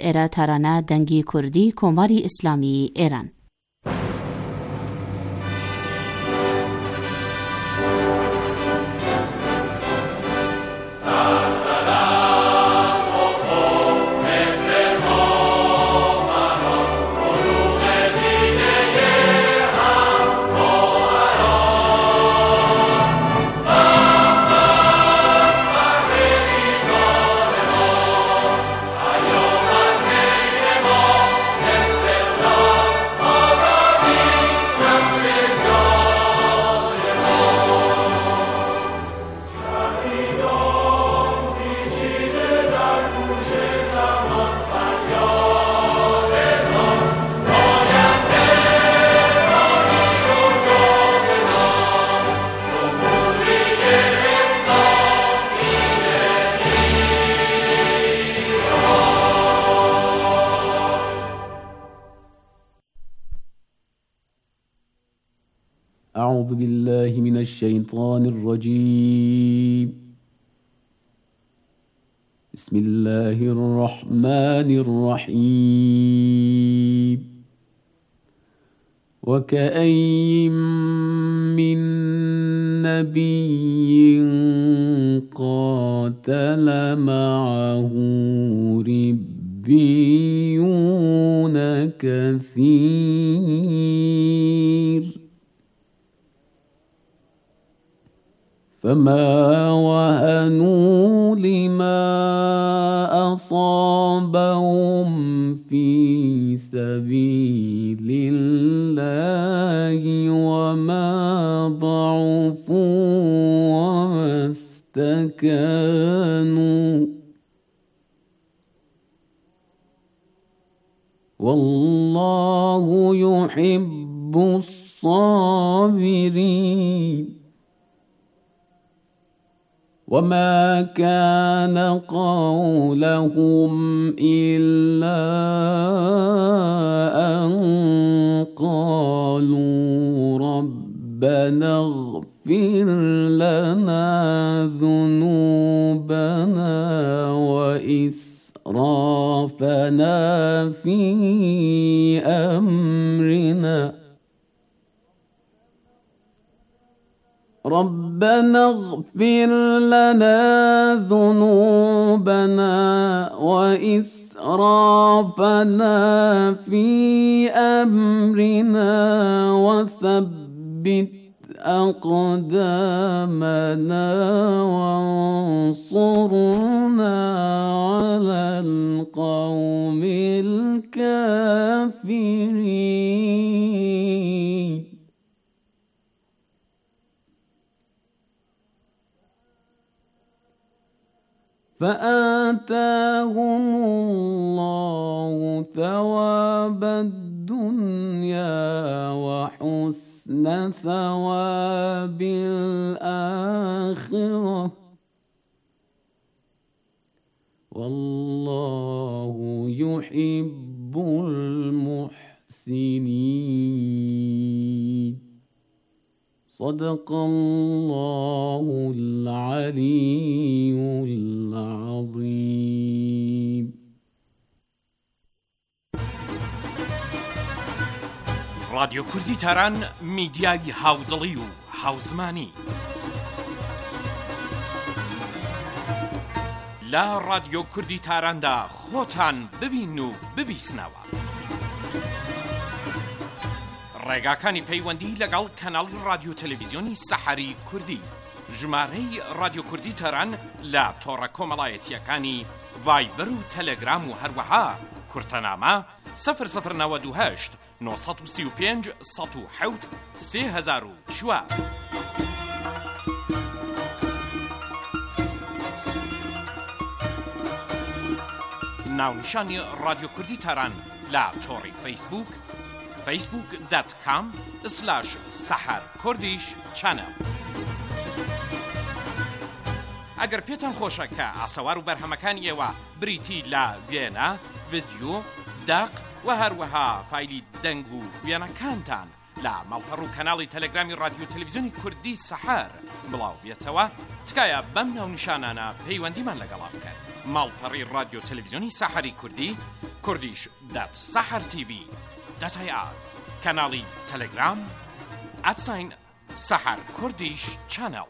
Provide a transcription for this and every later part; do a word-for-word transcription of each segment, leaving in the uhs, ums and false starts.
ئێرە تارانە دەنگی کوردی کۆماری ئیسلامی ئێران. أعوذ بالله من الشيطان الرجيم. بسم الله الرحمن الرحيم. وكأين من نبي قاتل معه ربيون كثير فما وهنوا لما أصابهم في سبيل الله وما ضعفوا وما استكانوا والله يحب الصابرين. وما كان قولهم إلا أن قالوا ربنا اغفر لنا ذنوبنا وإسرافنا في أمرنا ربنا اغفر لنا ذنوبنا وإسرافنا في أمرنا وثبت أقدامنا وانصرنا على القوم الكافرين. فآتاهم الله ثواب الدنيا وحسن ثواب الآخرة والله يحب المحسنين. صدق الله العلي العظيم. رادیو کوردی تاران میدیای هاودڵی و هاوزمانی لا رادیو کوردی تاراندا خۆتان ببین و ببیسنەوە. ڕێگاکانی پەیوەندی لەگەڵ کەناڵی رادیۆ تەلەڤیزیۆنی سەحەری کوردی. ژمارەی رادیۆ کوردی تاران لە تۆڕە کۆمەڵایەتیەکانی ڤایبەر و تەلەگرام و هەروەها کورتەنامە سەفر سەفر نەوەد و هەشت نۆ سەد و سی و پێنج سەد و حەوت سێ هەزار و چوار. ناونیشانی رادیۆ کوردی تاران لە تۆڕی فەیسبووک فەیسبووک دات کام سلاش سەحەر کوردیش چەنەڵ. ئەگەر پێتان خۆشە کە ئاسەوار و بەرهەمەکانی ئێوە بریتی لە وێنە، ڤیدیۆ، داق و هەروەها فایلی دەنگ و وێنەکانتان لە ماڵپەڕ و کەناڵی تەلەگرامی رادیۆ تەلەڤیزیۆنی کوردی سەحەر بڵاو بێتەوە، تکایە بەم ناونیشانانە پەیوەندیمان لەگەڵا بکەن. ماڵپەڕی رادیۆ تەلەڤیزیۆنی سەحەری کوردی، کوردیش دات سەحەر تیڤی دات آی ئار کەناڵی تەلەگرام ئەتساین سەحەر کوردیش چەنەڵ.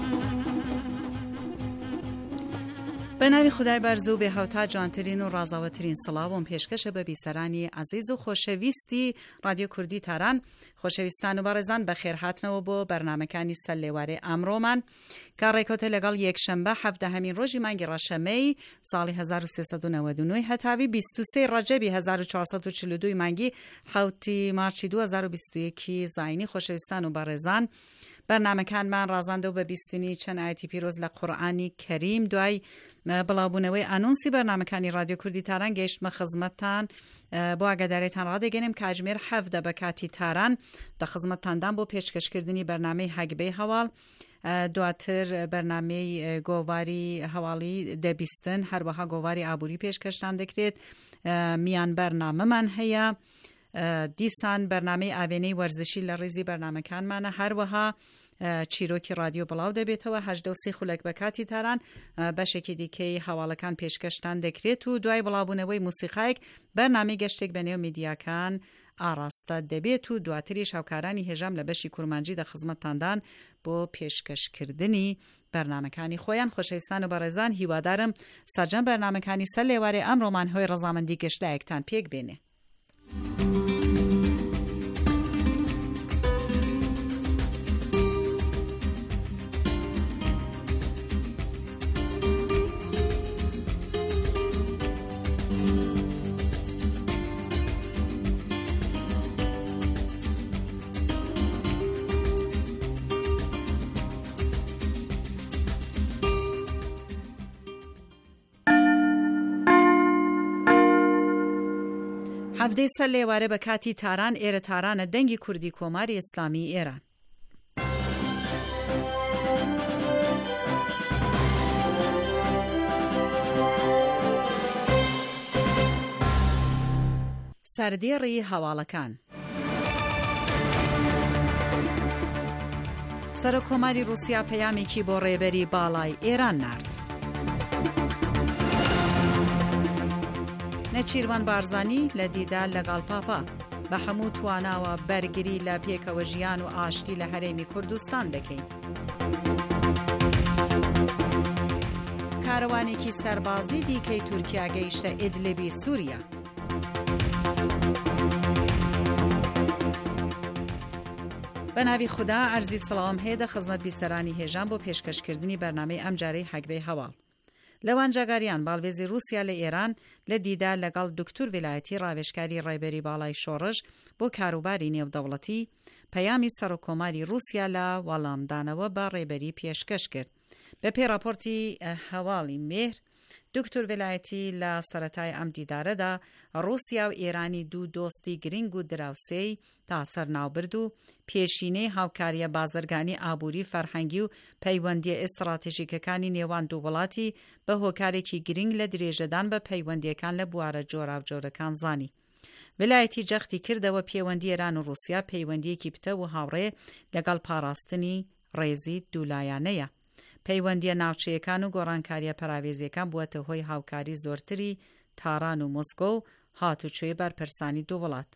بە ناوی خودای بەرز و بێهەوتا جوانترین و ڕازاوەترین سڵاوم پێشکەشە بە بیسەرانی عەزیز و خۆشەویستی رادیۆ کوردی تاران. خۆشەویستان و بەڕێزان بەخێر هاتنەوە بۆ بەرنامەکانی سەر لێوارەی ئەمڕۆمان کە ڕێکەوتە لەگەڵ یەکشەمبە هەڤدەهەمین ڕۆژی مانگی ڕەشەمەی ساڵی هەزار و سێسەد و نەوەد و نۆ هەتاوی بیست و سێ ڕەجەبی هەزار و چوارسەد و چل و دوو مانگی حوتی مارچی دوو هەزار و بیست و یەک زاینی. خۆشەویستان و بەڕێزان بەرنامەکانمان ڕازاندە و بە بیستنی چەند ئاەتی پیرۆز لە قورئانی کەریم دوای بڵاوبوونەوەی ئانونسی بەرنامەکانی رادیۆ کوردی تاران گەیشتمە خزمەتتان بۆ ئاگاداریتان ڕادەگەنم کە کاتژمێر هەڤدە بە کاتی تاران دە خزمەتتاندان بۆ پێشکەشکردنی بەرنامەی هەگبەی هەواڵ، دواتر بەرنامەی گۆڤاری هەواڵی دەبیستن، هەروەها گۆڤاری ئابووری پێشکەشتان دەکرێت. میان بەرنامەمان هەیە، دیسان بەرنامەی ئاوێنەی وەرزشی لە ڕێزی بەرنامەکانمانە، هەروەها چیرۆکی رادیۆ بڵاو دەبێتەوە. هەژدە و سی خولەک بە کاتی تاران بەشێکی دیکەی هەواڵەکان پێشکەشتان دەکرێت و دوای بڵاوبوونەوەی موسیقایەک بەرنامەی گەشتێک بە نێو میدیاکان ئاڕاستە دەبێت و دواتریش هاوکارانی هێژام لە بەشی کورمانجی دە خزمەتتاندان بۆ پێشکەشکردنی بەرنامەکانی خۆیان. خۆشەویستان و بەڕێزان هیوادارم سەرجەم بەرنامەکانی سەر لێوارەی ئەمڕۆمان هۆی ڕەزامەندی گەشتایەکتان پێک بێنێ. هەڤدەی سەر لێوارە بە کاتی تاران ئێرە تارانە دەنگی کوردی کۆماری ئیسلامی ئێران. سەردێڕی هەواڵەکان. سەرۆکۆماری رووسیا پەیامێکی بۆ ڕێبەری باڵای ئێران نارد. نەچیروان بارزانی لە دیدار لەگەڵ پاپا بە هەموو تواناوە بەرگری لە پێکەوە ژیان و ئاشتی لە هەرێمی کوردستان دەکەین. کاروانێکی سەربازی دیکەی تورکیا گەیشتە ئیدلیبی سووریا. بە ناوی خوددا عەرزی سڵاوم هەیە دە خزمەت بیسەرانی هێژان بۆ پێشکەشکردنی بەرنامەی ئەم جارەی هەگبەی هەواڵ. لەوان جاگاریان باڵبێزی رووسیا لە ئێران لە دیدار لەگەڵ دکتور ویلایەتی ڕاوێژکاری ڕێبەری باڵای شۆڕش بۆ کاروباری نێودەوڵەتی پەیامی سەرۆکۆماری رووسیا لە وەڵامدانەوە بە ڕێبەری پێشکەش کرد. بە پێی راپۆرتی هەواڵی مێر، دکتور ویلایەتی لە سەرەتای ئەم دیدارەدا رووسیا و ئێرانی دوو دۆستی گرنگ و دراوسێی تا سەر ناوبرد و پێشینەی هاوکاریە بازرگانی ئابووری فەرهەنگی و پەیوەندیە ئستراتیژیکەکانی نێوان دوو وڵاتی بە هۆکارێکی گرنگ لە درێژەدان بە پەیوەندیەکان لە بوارە جۆراوجۆرەکان زانی. ویلایەتی جەختی کردەوە پەیوەندی ئێران و رووسیا پەیوەندیەکی پتە و هاوڕێ لەگەڵ پاراستنی ڕێزی دوولایانەیە. پەیوەندیە ناوچەیەکان و گۆڕانکاریە پەراوێزیەکان بووەتە هۆی هاوکاری زۆرتری تاران و مۆسکۆ و هاتوچۆی بەرپرسانی دوو وڵات.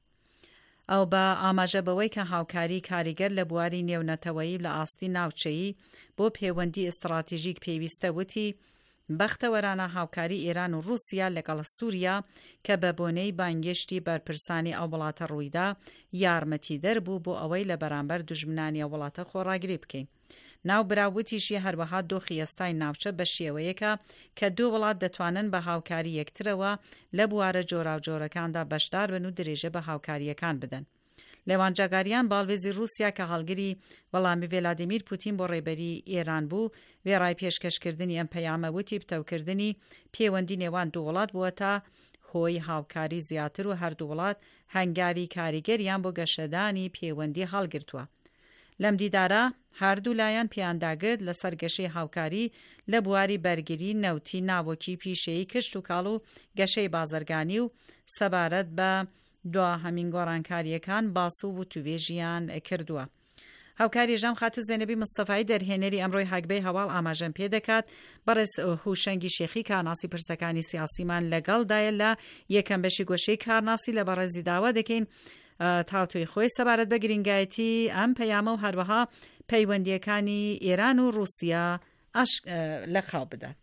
ئەو بە ئاماژەبەوەی کە هاوکاری کاریگەر لە بواری نێونەتەوەیی لە ئاستی ناوچەیی بۆ پەیوەندی ئستراتیژیک پێویستە وتی بەختەوەرانە هاوکاری ئێران و رووسیا لەگەڵ سووریا کە بە بۆنەی بانگشتی بەرپرسانی ئەو وڵاتە ڕوویدا یارمەتی دەربوو بۆ ئەوەی لە بەرامبەر دوژمنانی وڵاتە خۆڕاگری بکەین. ناو براوتیشی هەروەها دۆخی ئێستای ناوچە بە شێوەیەکە کە دوو وڵات دەتوانن بە هاوکاری یەکترەوە لە بوارە جۆراوجۆرەکاندا بەشدار بن و درێژە بە هاوکاریەکان بدەن. لەوان جاگاریان باڵبێزی رووسیا کە هەڵگری وەڵامی ڤلادیمیر پوتین بۆ ڕێبەری ئێران بوو وێڕای پێشکەشکردنی ئەم پەیامە وتی پتەوکردنی پەیوەندی نێوان دوو وڵات بووە تا هۆی هاوکاری زیاتر و هەردوو وڵات هەنگاوی کاریگەریان بۆ گەشەدانی پەیوەندی هەڵگرتووە. لەم دیدارە هەردوو لایەن پێیانداگرت لە سەرگەشەی هاوکاری لە بواری بەرگری نەوتی ناوەکی پیشەیی کشت و کاڵ و گەشەی بازرگانی و سەبارەت بە دوا هەمین گۆڕانکاریەکان باس و توێژیان کردووە. هاوکاری ژەم خاتو زێنەبی مستەفایی دەرهێنەری ئەمڕۆی هەگبەی هەواڵ ئاماژەم پێ دەکات بەڕێز هوشەنگی شێخی کارناسی پرسەکانی سیاسیمان لەگەڵدایە لە یەکەم بەشی گۆشەی کارناسی لە بەڕێزی داوا دەکەین تاوتوی خۆی سەبارەت بە گرنگایەتی ئەم پەیامە و هەروەها پەیوەندیەکانی ئێران و رووسیا لەخاو بدات.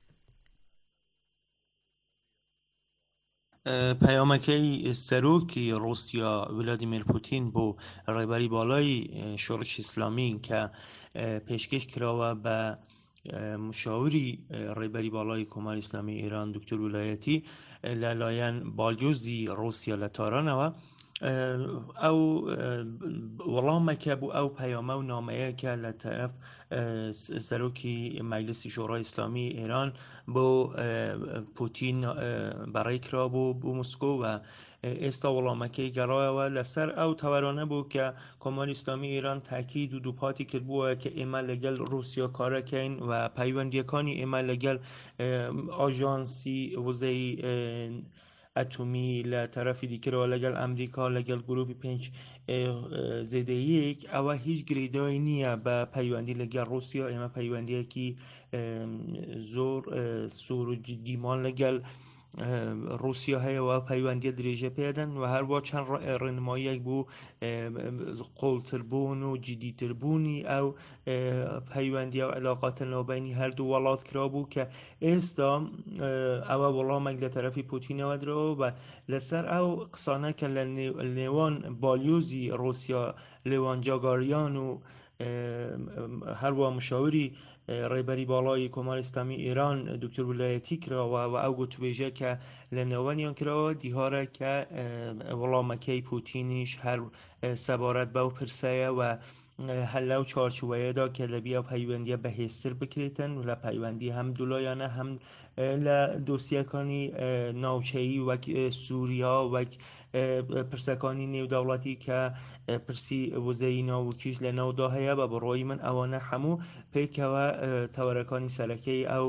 پەیامەکەی سەرۆکی رووسیا ولادیمیر پوتین بۆ ڕێبەری بالای شۆڕشی ئیسلامی کە پێشکەش کراوە بە مشاوری ڕێبەری بالای کۆماری ئیسلامی ئێران دکتۆر ویلایەتی لەلایەن باڵیۆزی رووسیا لە تارانەوە ئەو وەڵامێکە بوو ئەو پەیامە و نامەیەکە لە تەرەف سەرۆکی مەجلیسی شۆڕای ئیسلامی ئێران بۆ پوتین بەڕێ کرا بوو بۆ موسکۆ و ئێستا وەڵامەکەی گەڕایەوە لەسەر ئەو تەوەرانە بوو کە کۆماری ئیسلامی ئێران تاکید و دووپاتی کردبووە کە ئێمە لەگەڵ رووسیا کارەکەین و پەیوەندیەکانی ئێمە لەگەڵ ئاژانسی وزەی ئەتومی لە تەرەفی دیکەرەوە لەگەڵ ئەمریکا لەگەڵ گروپی پێنج زێدەیەک ئەوە هیچ گرێدای نییە بە پەیوەندی لەگەڵ رووسیا. ئێمە پەیوەندیەکی زۆر سوور و جدیمان لەگەڵ رووسیا هەیەەوە پەیوەندیە درێژە پێدەن و هەروە چەند ڕێنماییەک بوو قوڵتربوون و جدیتربوونی ئەو پەیوەندیە و علاقاتە ناوبەینی هەردوو وڵات کرابوو کە ئێستا ئەوە وەڵامێک لە تەرەفی پوتینەوە درەوە و لەسەر ئەو قسانە کە لە نێوان باڵیۆزی رووسیا لێوان جاگاریان و هەروە مشاوری ڕێبەری باڵای کۆماری ئیسلامی ئێران دکتۆر ویلایەتی کراوە و ئەو گوتوبێژە کە لە نێوانیان کراوە دیهارە کە وەڵامەکەی پوتینیش هەر سەبارەت بەو پرسەیە و هەر لەو چارچوبەیەدا کە لە بیا پەیوەندیە بەهێزتر بکرێتن و لە پەیوەندی هەم دوولایانە هەم لە دۆسیەکانی ناوچەیی وەک سووریا وەک پرسەکانی نێودەوڵەتی کە پرسی وزەی ناوچیش لە ناودا هەیە بە بڕۆی من ئەوانە هەموو پێکەوە تەوەرەکانی سەرەکەی ئەو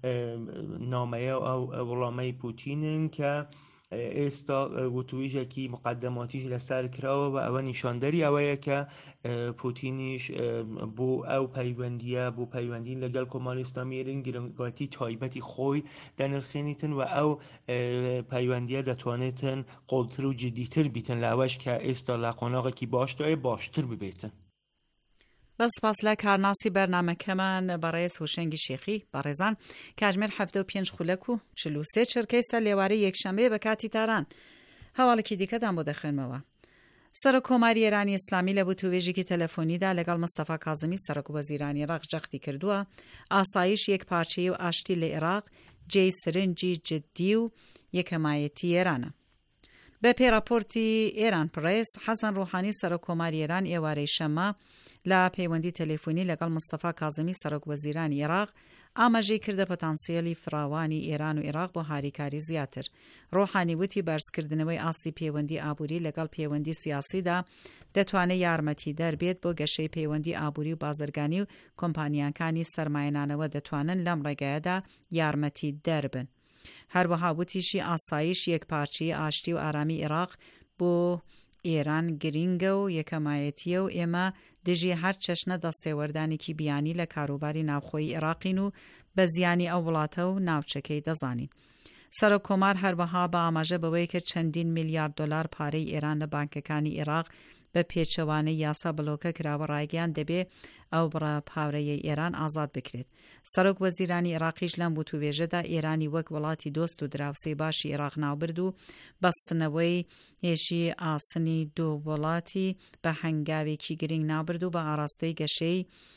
نامەیە و ئەو وەڵامەی پوتینن کە ئێستا وتویژێکی مقدماتیش لەسەر کراوە و ئەوە نیشاندەری ئەوەیە کە پوتینیش بۆ ئەو پەیوەندیە بۆ پەیوەندین لەگەڵ کۆماری ئیسلامی ئێران گرنگایەتی تایبەتی خۆی دەنرخێنیتن و ئەو پەیوەندیە دەتوانێتن قوڵتر و جدیتر بیتن لە ئەوەش کە ئێستا لە قۆناغێکی باشدایە باشتر ببێتن. بەس سپاس لە کارناسی بەرنامەکەمان بەڕێز هوشەنگی شێخی بەڕێزان کاتژمێر هەفتە و پێنج خولەک و چل و سێ چرکەی سەر لێوارەی یەکشەمبێ بە کاتی تاران هەواڵێکی دیکەتان بۆ دەخوێنمەوە. سەرۆک کۆماری ئێرانی ئیسلامی لە بوتوێژێکی تەلەفۆنیدا لەگەڵ مستەفا کاظمی سەرۆک وەزیرانی عێراق جەختی کردووە ئاسایش یەک پارچەی و ئاشتی لە عێراق جێی سرنجی جدی و یەکەمایەتی ئێرانە. بە پێراپۆرتی ئێران پڕێس حەسەن ڕوحانی سەرۆک کۆماری ئێران ئێوارەی شەممە لە پەیوەندی تەلەفۆنی لەگەڵ مستەفا کاظمی سەرۆک وەزیرانی عێراق ئاماژەی کردە پۆتانسیێلی فراوانی ئێران و عێراق بۆ هاریکاری زیاتر. ڕۆحانی وتی بەرزکردنەوەی ئاستی پەیوەندی ئابووری لەگەڵ پەیوەندی سیاسیدا دەتوانێت یارمەتی دەربێت بۆ گەشەی پەیوەندی ئابووری و بازرگانی و کۆمپانیاکانی سەرمایەنانەوە دەتوانن لەم ڕێگایەدا یارمەتی دەربن. هەروەها وتیشی ئاسایش یەکپارچی ئاشتی و ئارامی عێراق بۆ ئێران گرینگە و یەکەمایەتیە و ئێمە دژی هەر چەشنە دەستێوەردانێکی بیانی لە کاروباری ناوخۆی عێراقین و بە زیانی ئەو وڵاتە و ناوچەکەی دەزانین. سەرۆک کۆمار هەروەها بە ئاماژە بەوەی کە چەندین میلیارد دۆلار پارەی ئێران لە بانکەکانی عێراق بە پێچەوانەی یاسا بلۆکە کراوە ڕایگەیان دەبێ ئەو بڕە پاورەیە ئێران ئازاد بکرێت. سەرۆک وەزیرانی عێراقیش لەم بوتوێژەدا ئێرانی وەک وڵاتی دۆست و دراوسەی باشی عێراق ناوبرد و بەستنەوەی هێشی ئاسنی دوو وڵاتی بە هەنگاوێکی گرنگ ناوبرد و بە ئاراستەی گەشەی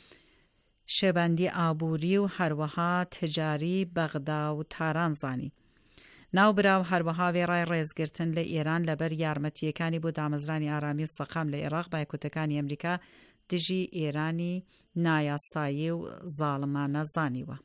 شێبەندی ئابووری و هەروەها تجاری بەغدا و تاران زانی. ناوبراو هەروەها وێڕای ڕێزگرتن لە ئێران لەبەر یارمەتیەکانی بۆ دامەزرانی ئارامی و سەقام لە عێراق با یەکوتەکانی ئەمریکا دژی ئێرانی نایاسایی و زاڵمانە زانیوە.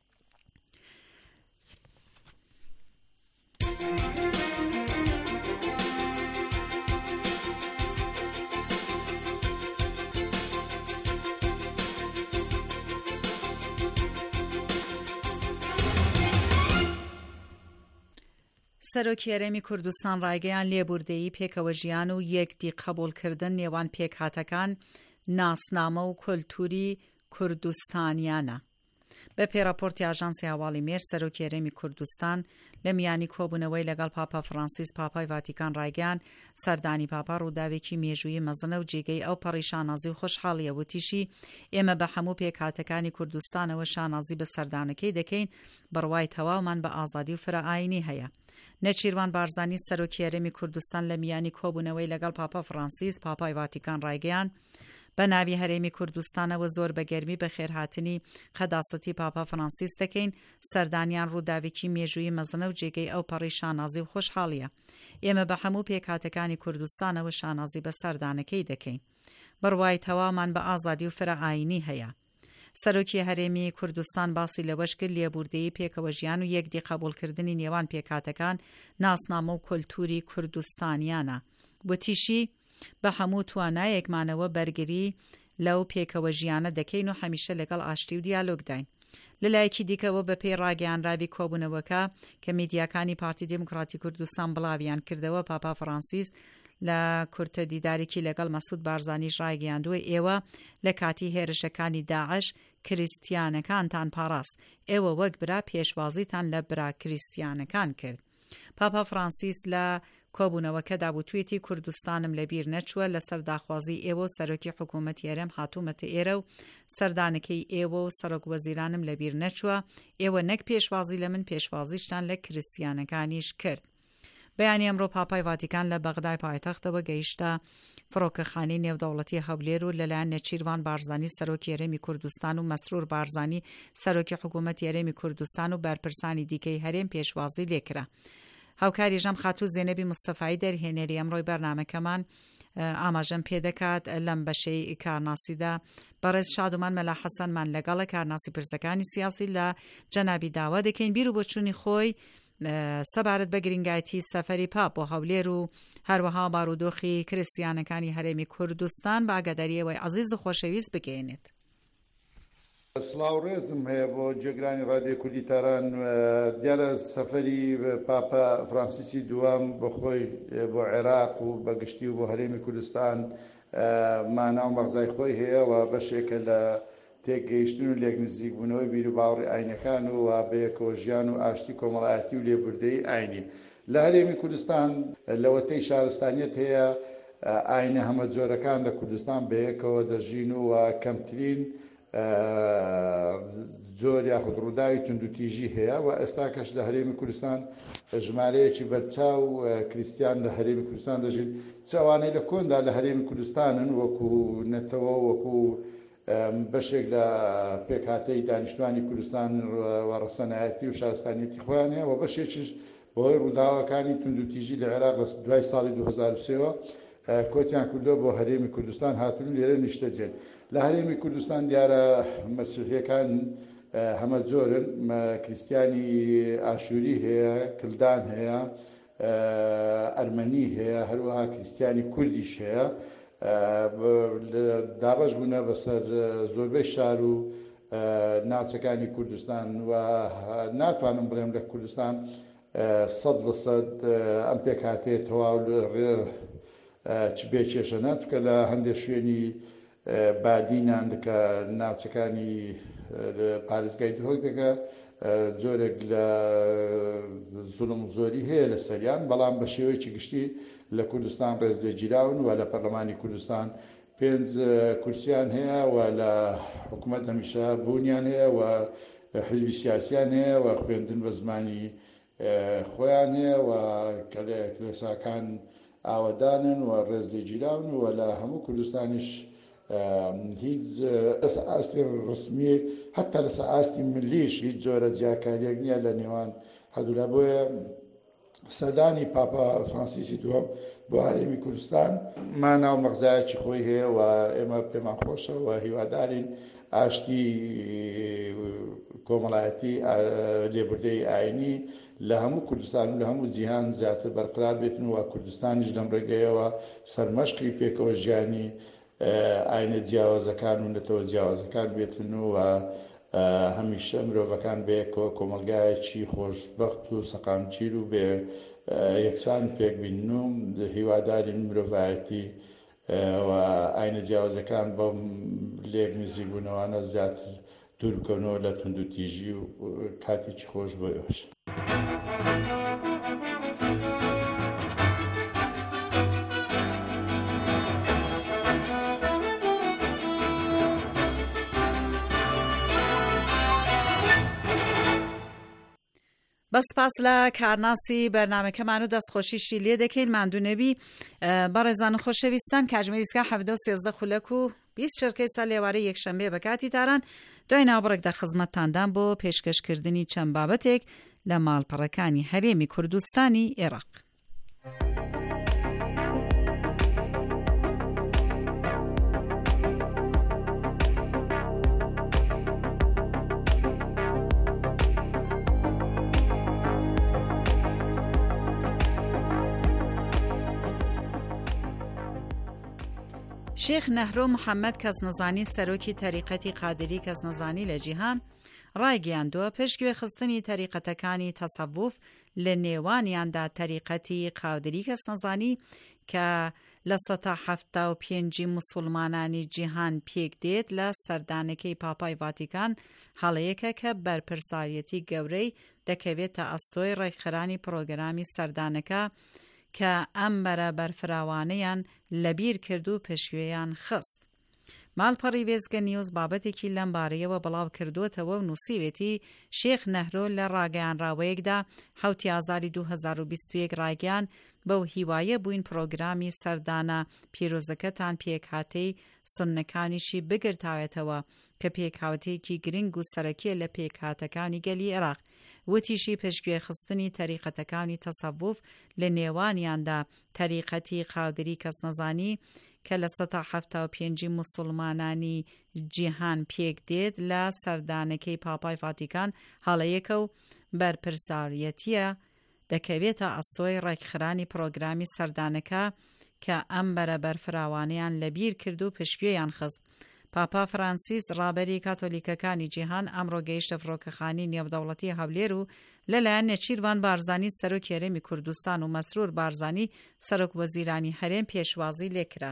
سەرۆکی هەرێمی کوردستان ڕایگەیان لێبوردەیی پێکەوە ژیان و یەکدی قبولکردن نێوان پێکهاتەکان ناسنامە و کۆلتوری کوردستانیانە. بە پێراپۆرتی ئاژانسی هەواڵی مێر سەرۆکی هەرێمی کوردستان لە میانی کۆبوونەوەی لەگەڵ پاپا فرانسیس پاپای ڤاتیکان ڕایگەیاند سەردانی پاپا ڕووداوێکی مێژووی مەزنە و جێگەی ئەو پەڕی شانازی و خۆشحاڵیە وتیشی ئێمە بە هەموو پێکهاتەکانی کوردستانەوە شانازی بە سەردانەکەی دەکەین بڕوای تەواومان بە ئازادی و فرەئاینی هەیە. نەچیروان بارزانی سەرۆکی هەرێمی کوردستان لە میانی کۆبوونەوەی لەگەڵ پاپا فرانسیس پاپای ڤاتیکان ڕایگەیاند بە ناوی هەرێمی کوردستانەوە زۆر بەگەرمی بە خێرهاتنی قەداسەتی پاپا فرانسیس دەکەین سەردانیان ڕووداوێکی مێژووی مەزنە و جێگەی ئەو پەڕی شانازی و خۆشحاڵیە. ئێمە بە هەموو پێکهاتەکانی کوردستانەوە شانازی بە سەردانەکەی دەکەین بڕوای تەواومان بە ئازادی و فرەئاینی هەیە. سەرۆکی هەرێمی کوردستان باسی لەوەش کرد لێبوردەیی پێکەوە ژیان و یەکدی قبولکردنی نێوان پێکهاتەکان ناسنامە و کۆلتوری کوردستانیانە. وتیشی بە هەموو توانایەکمانەوە بەرگری لەو پێکەوە ژیانە دەکەین و هەمیشە لەگەڵ ئاشتی و دیالۆگداین. لەلایەکی دیکەوە بە پێی ڕاگەیاندراوی کۆبوونەوەکە کە میدیاکانی پارتی دموکراتی کوردستان بڵاویان کردەوە پاپا فرانسیس لە کورتە دیدارێکی لەگەڵ مەسعود بارزانیش ڕایگەیاندووە ئێوە لە کاتی هێرشەکانی داعش کریستیانەکانتان پاڕاست، ئێوە وەک برا پێشوازیتان لە برا کریستیانەکان کرد. پاپا فرانسیس لە کۆبوونەوەکە دابوتوێتی کوردستانم لەبیر نەچووە لەسەر داخوازی ئێوە و سەرۆکی حکوومەتی هەرێم هاتوومەتە ئێرە و سەردانەکەی ئێوە و سەرۆک وەزیرانم لەبیر نەچووە، ئێوە نەک پێشوازی لە من پێشوازیشتان لە کریستیانەکانیش کرد. بەیانی ئەمڕۆ پاپای ڤاتیکان لە بەغدای پایتەختەوە گەیشتە فڕۆکەخانەی نێودەوڵەتی هەولێر و لەلایەن نەچیروان بارزانی سەرۆکی هەرێمی کوردستان و مەسرور بارزانی سەرۆکی حکوومەتی هەرێمی کوردستان و بەرپرسانی دیکەی هەرێم پێشوازی لێکرا. هاوکاری ژەم خاتوو زێنەبی مستەفایی دەرهێنەری ئەمڕۆی بەرنامەکەمان ئاماژەم پێدەکات لەم بەشەی کارناسیدا. بەڕێز شادومان مەلا حەسەنمان لەگەڵە کارناسی پرسەکانی سیاسی لە جەنابی داوا دەکەین بیر و بۆچوونی خۆی سەبارەت بە گرنگایەتی سەفەری پاپ بۆ هەولێر و هەروەها بارودۆخی کریستیانەکانی هەرێمی کوردستان بە ئاگاداریەوەی عەزیز و خۆشەویست بگەێنێت. سڵاو ڕێزم هەیە بۆ جێگرانی ڕادیۆ کوردی تاران. دیارە سەفەری پاپا فرانسیسی دووەم بۆ خۆی بۆ عێراق و بەگشتی و بۆ هەرێمی کوردستان مانا و مەغزای خۆی هەیە و بەشێکە لە تێگەیشتن و لێک نزیکبوونەوەی بیر و باوەڕی ئاینەکان و بەیەکەوە ژیان و ئاشتی کۆمەڵایەتی و لێبوردەی ئاینی. لە هەرێمی کوردستان لەوەتەی شارستانیەت هەیە ئاینە هەمە جۆرەکان لە کوردستان بەیەکەوە دەژین و کەمترین زۆر یاخود ڕووداوی توندوتیژی هەیە و ئێستا کەش لە هەرێمی کوردستان ژمارەیەکی بەرچاو کریستیان لە هەرێمی کوردستان دەژین. چاوانەی لە کۆندا لە هەرێمی کوردستانن وەکو نەتەوە وەکو بەشێک لە پێکهاتەی دانیشتوانی کوردستان و ڕەسەنایەتی و شارستانیەتی خۆیان هەیە و بەشێکیش بۆی ڕووداوەکانی توندوتیژی لە عێراق لە دوای ساڵی دوو هەزار و سێەوە کۆچیان کردەوە بۆ هەرێمی کوردستان هاتون لێرە نیشتەجێن. لە هەرێمی کوردستان دیارە مەسیحیەکان هەمە جۆرن، کریستیانی ئاشووری هەیە، کلدان هەیە، ئەرمەنی هەیە، هەروەها کریستیانی کوردیش هەیە. دابەش بوونە بەسەر زۆربەی شار و ناوچەکانی کوردستان و ناتوانم بڵێم لە کوردستان سەد لە سەد ئەم پێکهاتەیە تەواو ڕێ چ بێکێشە ناتکە لە هەندێک شوێنی بادینان کە ناوچەکانی پارێزگای دهۆک دەکە جۆرێک لە زوڵم زۆری هەیە لە سەریان، بەڵام بە شێوەیەکی گشتی لە کوردستان ڕێز لێگیراون و لە پەرلەمانی کوردستان پێنج کورسیان هەیە و لە حکوومەت هەمیشە بوونیان هەیە و حزبی سیاسیان هەیە و خوێندن بە زمانی خۆیان هەیە و کلێساکان ئاوەدانن و ڕێز لێگیراون و لە هەموو کوردستانیش هیچ لەسە ئاستی ڕسمی حتا لەسە ئاستی ملیش هیچ جۆرە جیاکاریەک نییە لە نێوان هەردوولا. بۆیە سەردانی پاپا فرانسیسی دووەم بۆ هەرێمی کوردستان مانا و مەغزایەکی خۆی هەیە و ئێمە پێمان خۆشە و هیوادارین ئاشتی کۆمەڵایەتی لێبوردەی ئاینی لە هەموو کوردستان و لە هەموو جیهان زیاتر بەرقرار بێتن و کوردستانیش لەم ڕێگەیەوە سەرمەشقی پێکەوە ژیانی ئاینە جیاوازەکان و نەتەوە جیاوازەکان بێتن و هەمیشە مرۆڤەکان بەیەکەوە کۆمەلگایەکی خۆشبەخت و سەقامگیر و بێ یەکسان پێکبینن و هیوادارین مرۆڤایەتی و ئاینە جیاوازەکان بەم لێک نزیک بوونەوەوانە زیاتر دوور بکەونەوە لە تونند و تیژی و کاتێکی خۆش بۆ ئێوەش. بەسپاس لە کارناسی بەرنامەکەمان و دەستخۆشیشی لێ دەکەین ماندوونەبی بەڕێزان خۆشەویستان کاتژمێریسکە حەڤدە و سێزدە خولەک و بیست شەرکەی سا لێوارەی یەکشەمبێ بە کاتی تاران دوای ناوبڕێکدا خزمەتتاندان بۆ پێشکەشکردنی چەند بابەتێک لە ماڵپەڕەکانی هەرێمی کوردستانی عێراق. شێخ نەهرۆ محەممەد کەسنەزانی سەرۆکی تەریقەتی قادری کەسنەزانی لە جیهان ڕایگەیاندووە پێشگوێ خستنی تەریقەتەکانی تەسەووف لە نێوانیاندا تەریقەتی قادری کەسنەزانی کە لە سەدا حەفتا و پێنجی موسڵمانانی جیهان پێک دێت لە سەردانەکەی پاپای ڤاتیکان هەڵەیەکە کە بەرپرساریەتی گەورەی دەکەوێتە ئەستۆی ڕێکخراانی پرۆگرامی سەردانەکە کە ئەم بەرە بەرفراوانەیان لەبیر کرد و پێشوێیان خست. ماڵپەڕی وێزگە نیوز بابەتێکی لەم بارەیەوە بڵاو کردوتەوە و نووسیوێتی شێخ نەهرۆ لە ڕاگەیانراوەیەکدا حوتی ئازاری دوو هەزار و بیست و یەک ڕایگەیان بەو هیوایە بووین پرۆگرامی سەردانە پیرۆزەکەتان پێکهاتەی سنەکانیشی بگرتاوێتەوە کە پێکهاتەیەکی گرنگ و سەرەکیە لە پێکهاتەکانی گەلی عێراق. وتیشی پێشگوێ خستنی تەریقەتەکانی تەسەووف لە نێوانیاندا تەریقەتی قادری کەسنەزانی کە لە سەدا حەفتا و پێنجی موسڵمانانی جیهان پێک دێت لە سەردانەکەی پاپای ڤاتیکان هەڵەیەکە و بەرپرساریەتیە دەکەوێتە ئەستۆی ڕێکخراانی پرۆگرامی سەردانەکە کە ئەم بەرە بەرفراوانەیان لەبیر کرد و پشتگوێیان خست. پاپا فرانسیس ڕابەری کاتۆلیکەکانی جیهان ئەمڕۆ گەیشتە فڕۆکەخانی نێودەوڵەتی هەولێر و لەلایەن نەچیروان بارزانی سەرۆکی هەرێمی کوردستان و مەسرور بارزانی سەرۆک وەزیرانی هەرێم پێشوازی لێکرا.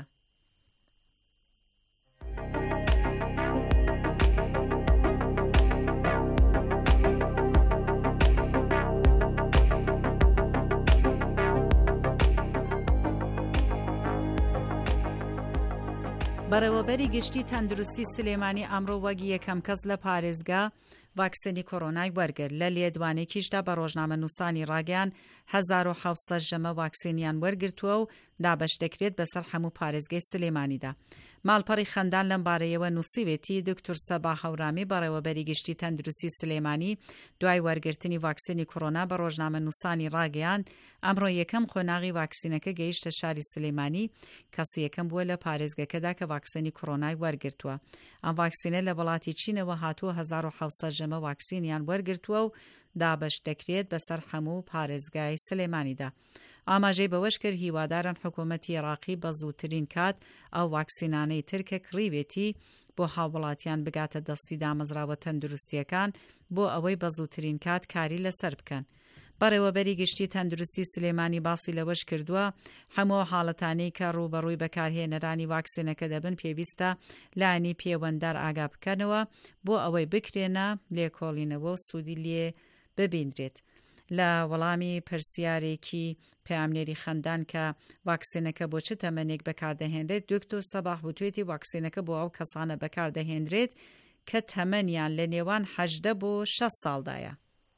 بەڕێوەبەری گشتی تەندروستی سلێمانی ئەمڕۆ وەگی یەکەم کەس لە پارێزگا ڤاکسینی کۆرۆنای وەرگرت. لە لێدوانێکیشدا بە ڕۆژنامە نووسانی ڕاگەیان هەزار و حەوت سەد ژەمە ڤاکسینیان وەرگرتووە و دابەش دەکرێت بەسەر هەموو پارێزگای سلێمانیدا. ماڵپەڕی خەندان لەم بارەیەوە نووسیوێتی دکتۆر سەبا هەورامی بەڕێوەبەری گشتی تەندروستی سلێمانی دوای وەرگرتنی ڤاکسینی کۆرۆنا بە ڕۆژنامە نووسانی ڕاگەیان ئەمڕۆ یەکەم خۆناغی ڤاکسینەکە گەیشتە شاری سلێمانی، کەسی یەکەم بووە لە پارێزگەکەدا کە ڤاکسینی کۆرۆنای وەرگرتووە. ئەم ڤاکسینە لە وڵاتی چینەوە هاتووە هەزار و حەوت سەد ژەمە ڤاکسینیان وەرگرتووە و دابەش دەکرێت بەسەر هەموو پارێزگای سلێمانیدا. ئاماژەی بەوەش کرد هیوادارن حکوومەتی عێراقی بە زووترین کات ئەو ڤاکسینانەی ترکە کڕیوێتی بۆ هاوڵاتیان بگاتە دەستی دامەزراوە تەندروستیەکان بۆ ئەوەی بە زووترین کات کاری لەسەر بکەن. بەڕێوەبەری گشتی تەندروستی سلێمانی باسی لەوەش کردووە هەموو حاڵەتانەی کە ڕوبەڕووی بەکارهێنەرانی ڤاکسینەکە دەبن پێویستە لایەنی پەیوەنددار ئاگا بکەنەوە بۆ ئەوەی بکرێنە لێکۆڵینەوە و سوودی لێ ببیندرێت. لە وەڵامی پرسیارێکی پەیامنێری خەندان کە ڤاکسینەکە بۆ چ تەمەنێک بەکاردەهێنرێت دکتۆر سەباح وتوێتی ڤاکسینەکە بۆ ئەو کەسانە بەکاردەهێنرێت کە تەمەنیان لە نێوان هەژدە بۆ شەست ساڵدایە.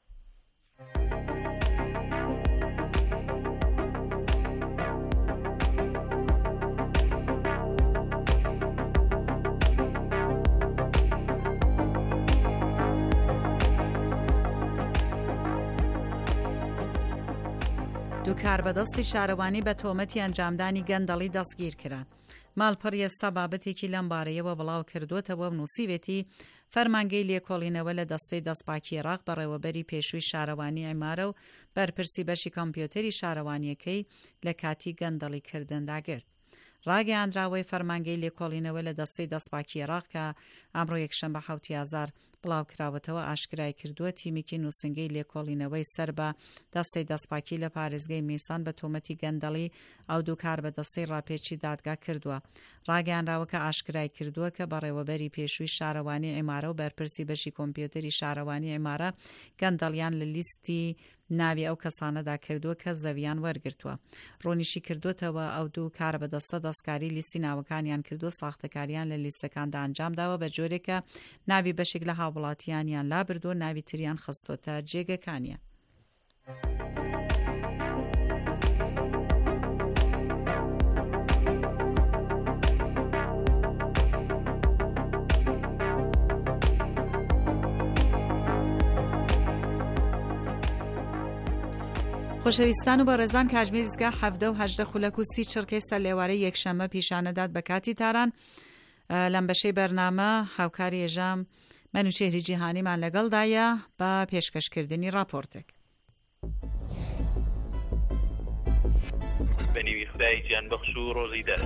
دوو کاربەدەستی شارەوانی بە تۆمەتی ئەنجامدانی گەندەڵی دەستگیر کران. ماڵپەڕی ئێستا بابەتێکی لەم بارەیەوە بڵاو کردوتەوە و نووسیوێتی فەرمانگەی لێکۆڵینەوە لە دەستەی دەستپاکی عێراق بەڕێوەبەری پێشووی شارەوانی عیمارە و بەرپرسی بەشی کۆمپیۆتەری شارەوانیەکەی لە کاتی گەندەڵی کردندا گرت. ڕاگەیاندراوەی فەرمانگەی لێکۆڵینەوە لە دەستەی دەستپاکی عێراق کە ئەمڕۆ یەکشەمبە حوتی ئازار بڵاوکراوەتەوە ئاشکرای کردووە تیمێکی نووسنگەی لێکۆڵینەوەی سەر بە دەستی دەستپاکی لە پارێزگای میسان بە تۆمەتی گەندەڵی ئەو دوو کار بە دەستەی ڕاپێچی دادگا کردووە. ڕاگەیانراوە کە ئاشکرای کردووە کە بەڕێوەبەری پێشووی شارەوانی عیمارە و بەرپرسی بەشی کۆمپیوتەری شارەوانی عیمارە گەندەڵیان لە لیستی ناوی ئەو کەسانەدا کردووە کە زەویان وەرگرتووە. ڕۆنیشی کردوتەوە ئەو دوو کار بە دەستە دەستکاری لیستی ناوەکانیان کردووە، ساختەکاریان لە لیستەکاندا ئەنجامداوە بە جۆرێکە ناوی بەشێک لە هاوڵاتیانیان لابردووە، ناوی تریان خستۆتە جێگەکانیان. خۆشەویستان و بەڕێزان، کاتژمێریزگا حەڤدە و هەژدە خولەک و سی چڕکەی سەر لێوارەی یەکشەممە پیشانەدات بە کاتی تاران. لەم بەشەی بەرنامە هاوکاری ێژام منوچێری جیهانیمان لەگەڵدایە بە پێشکەشکردنی راپۆرتێک. بەنیوی خدای گیانبەخش و ڕۆژی دەر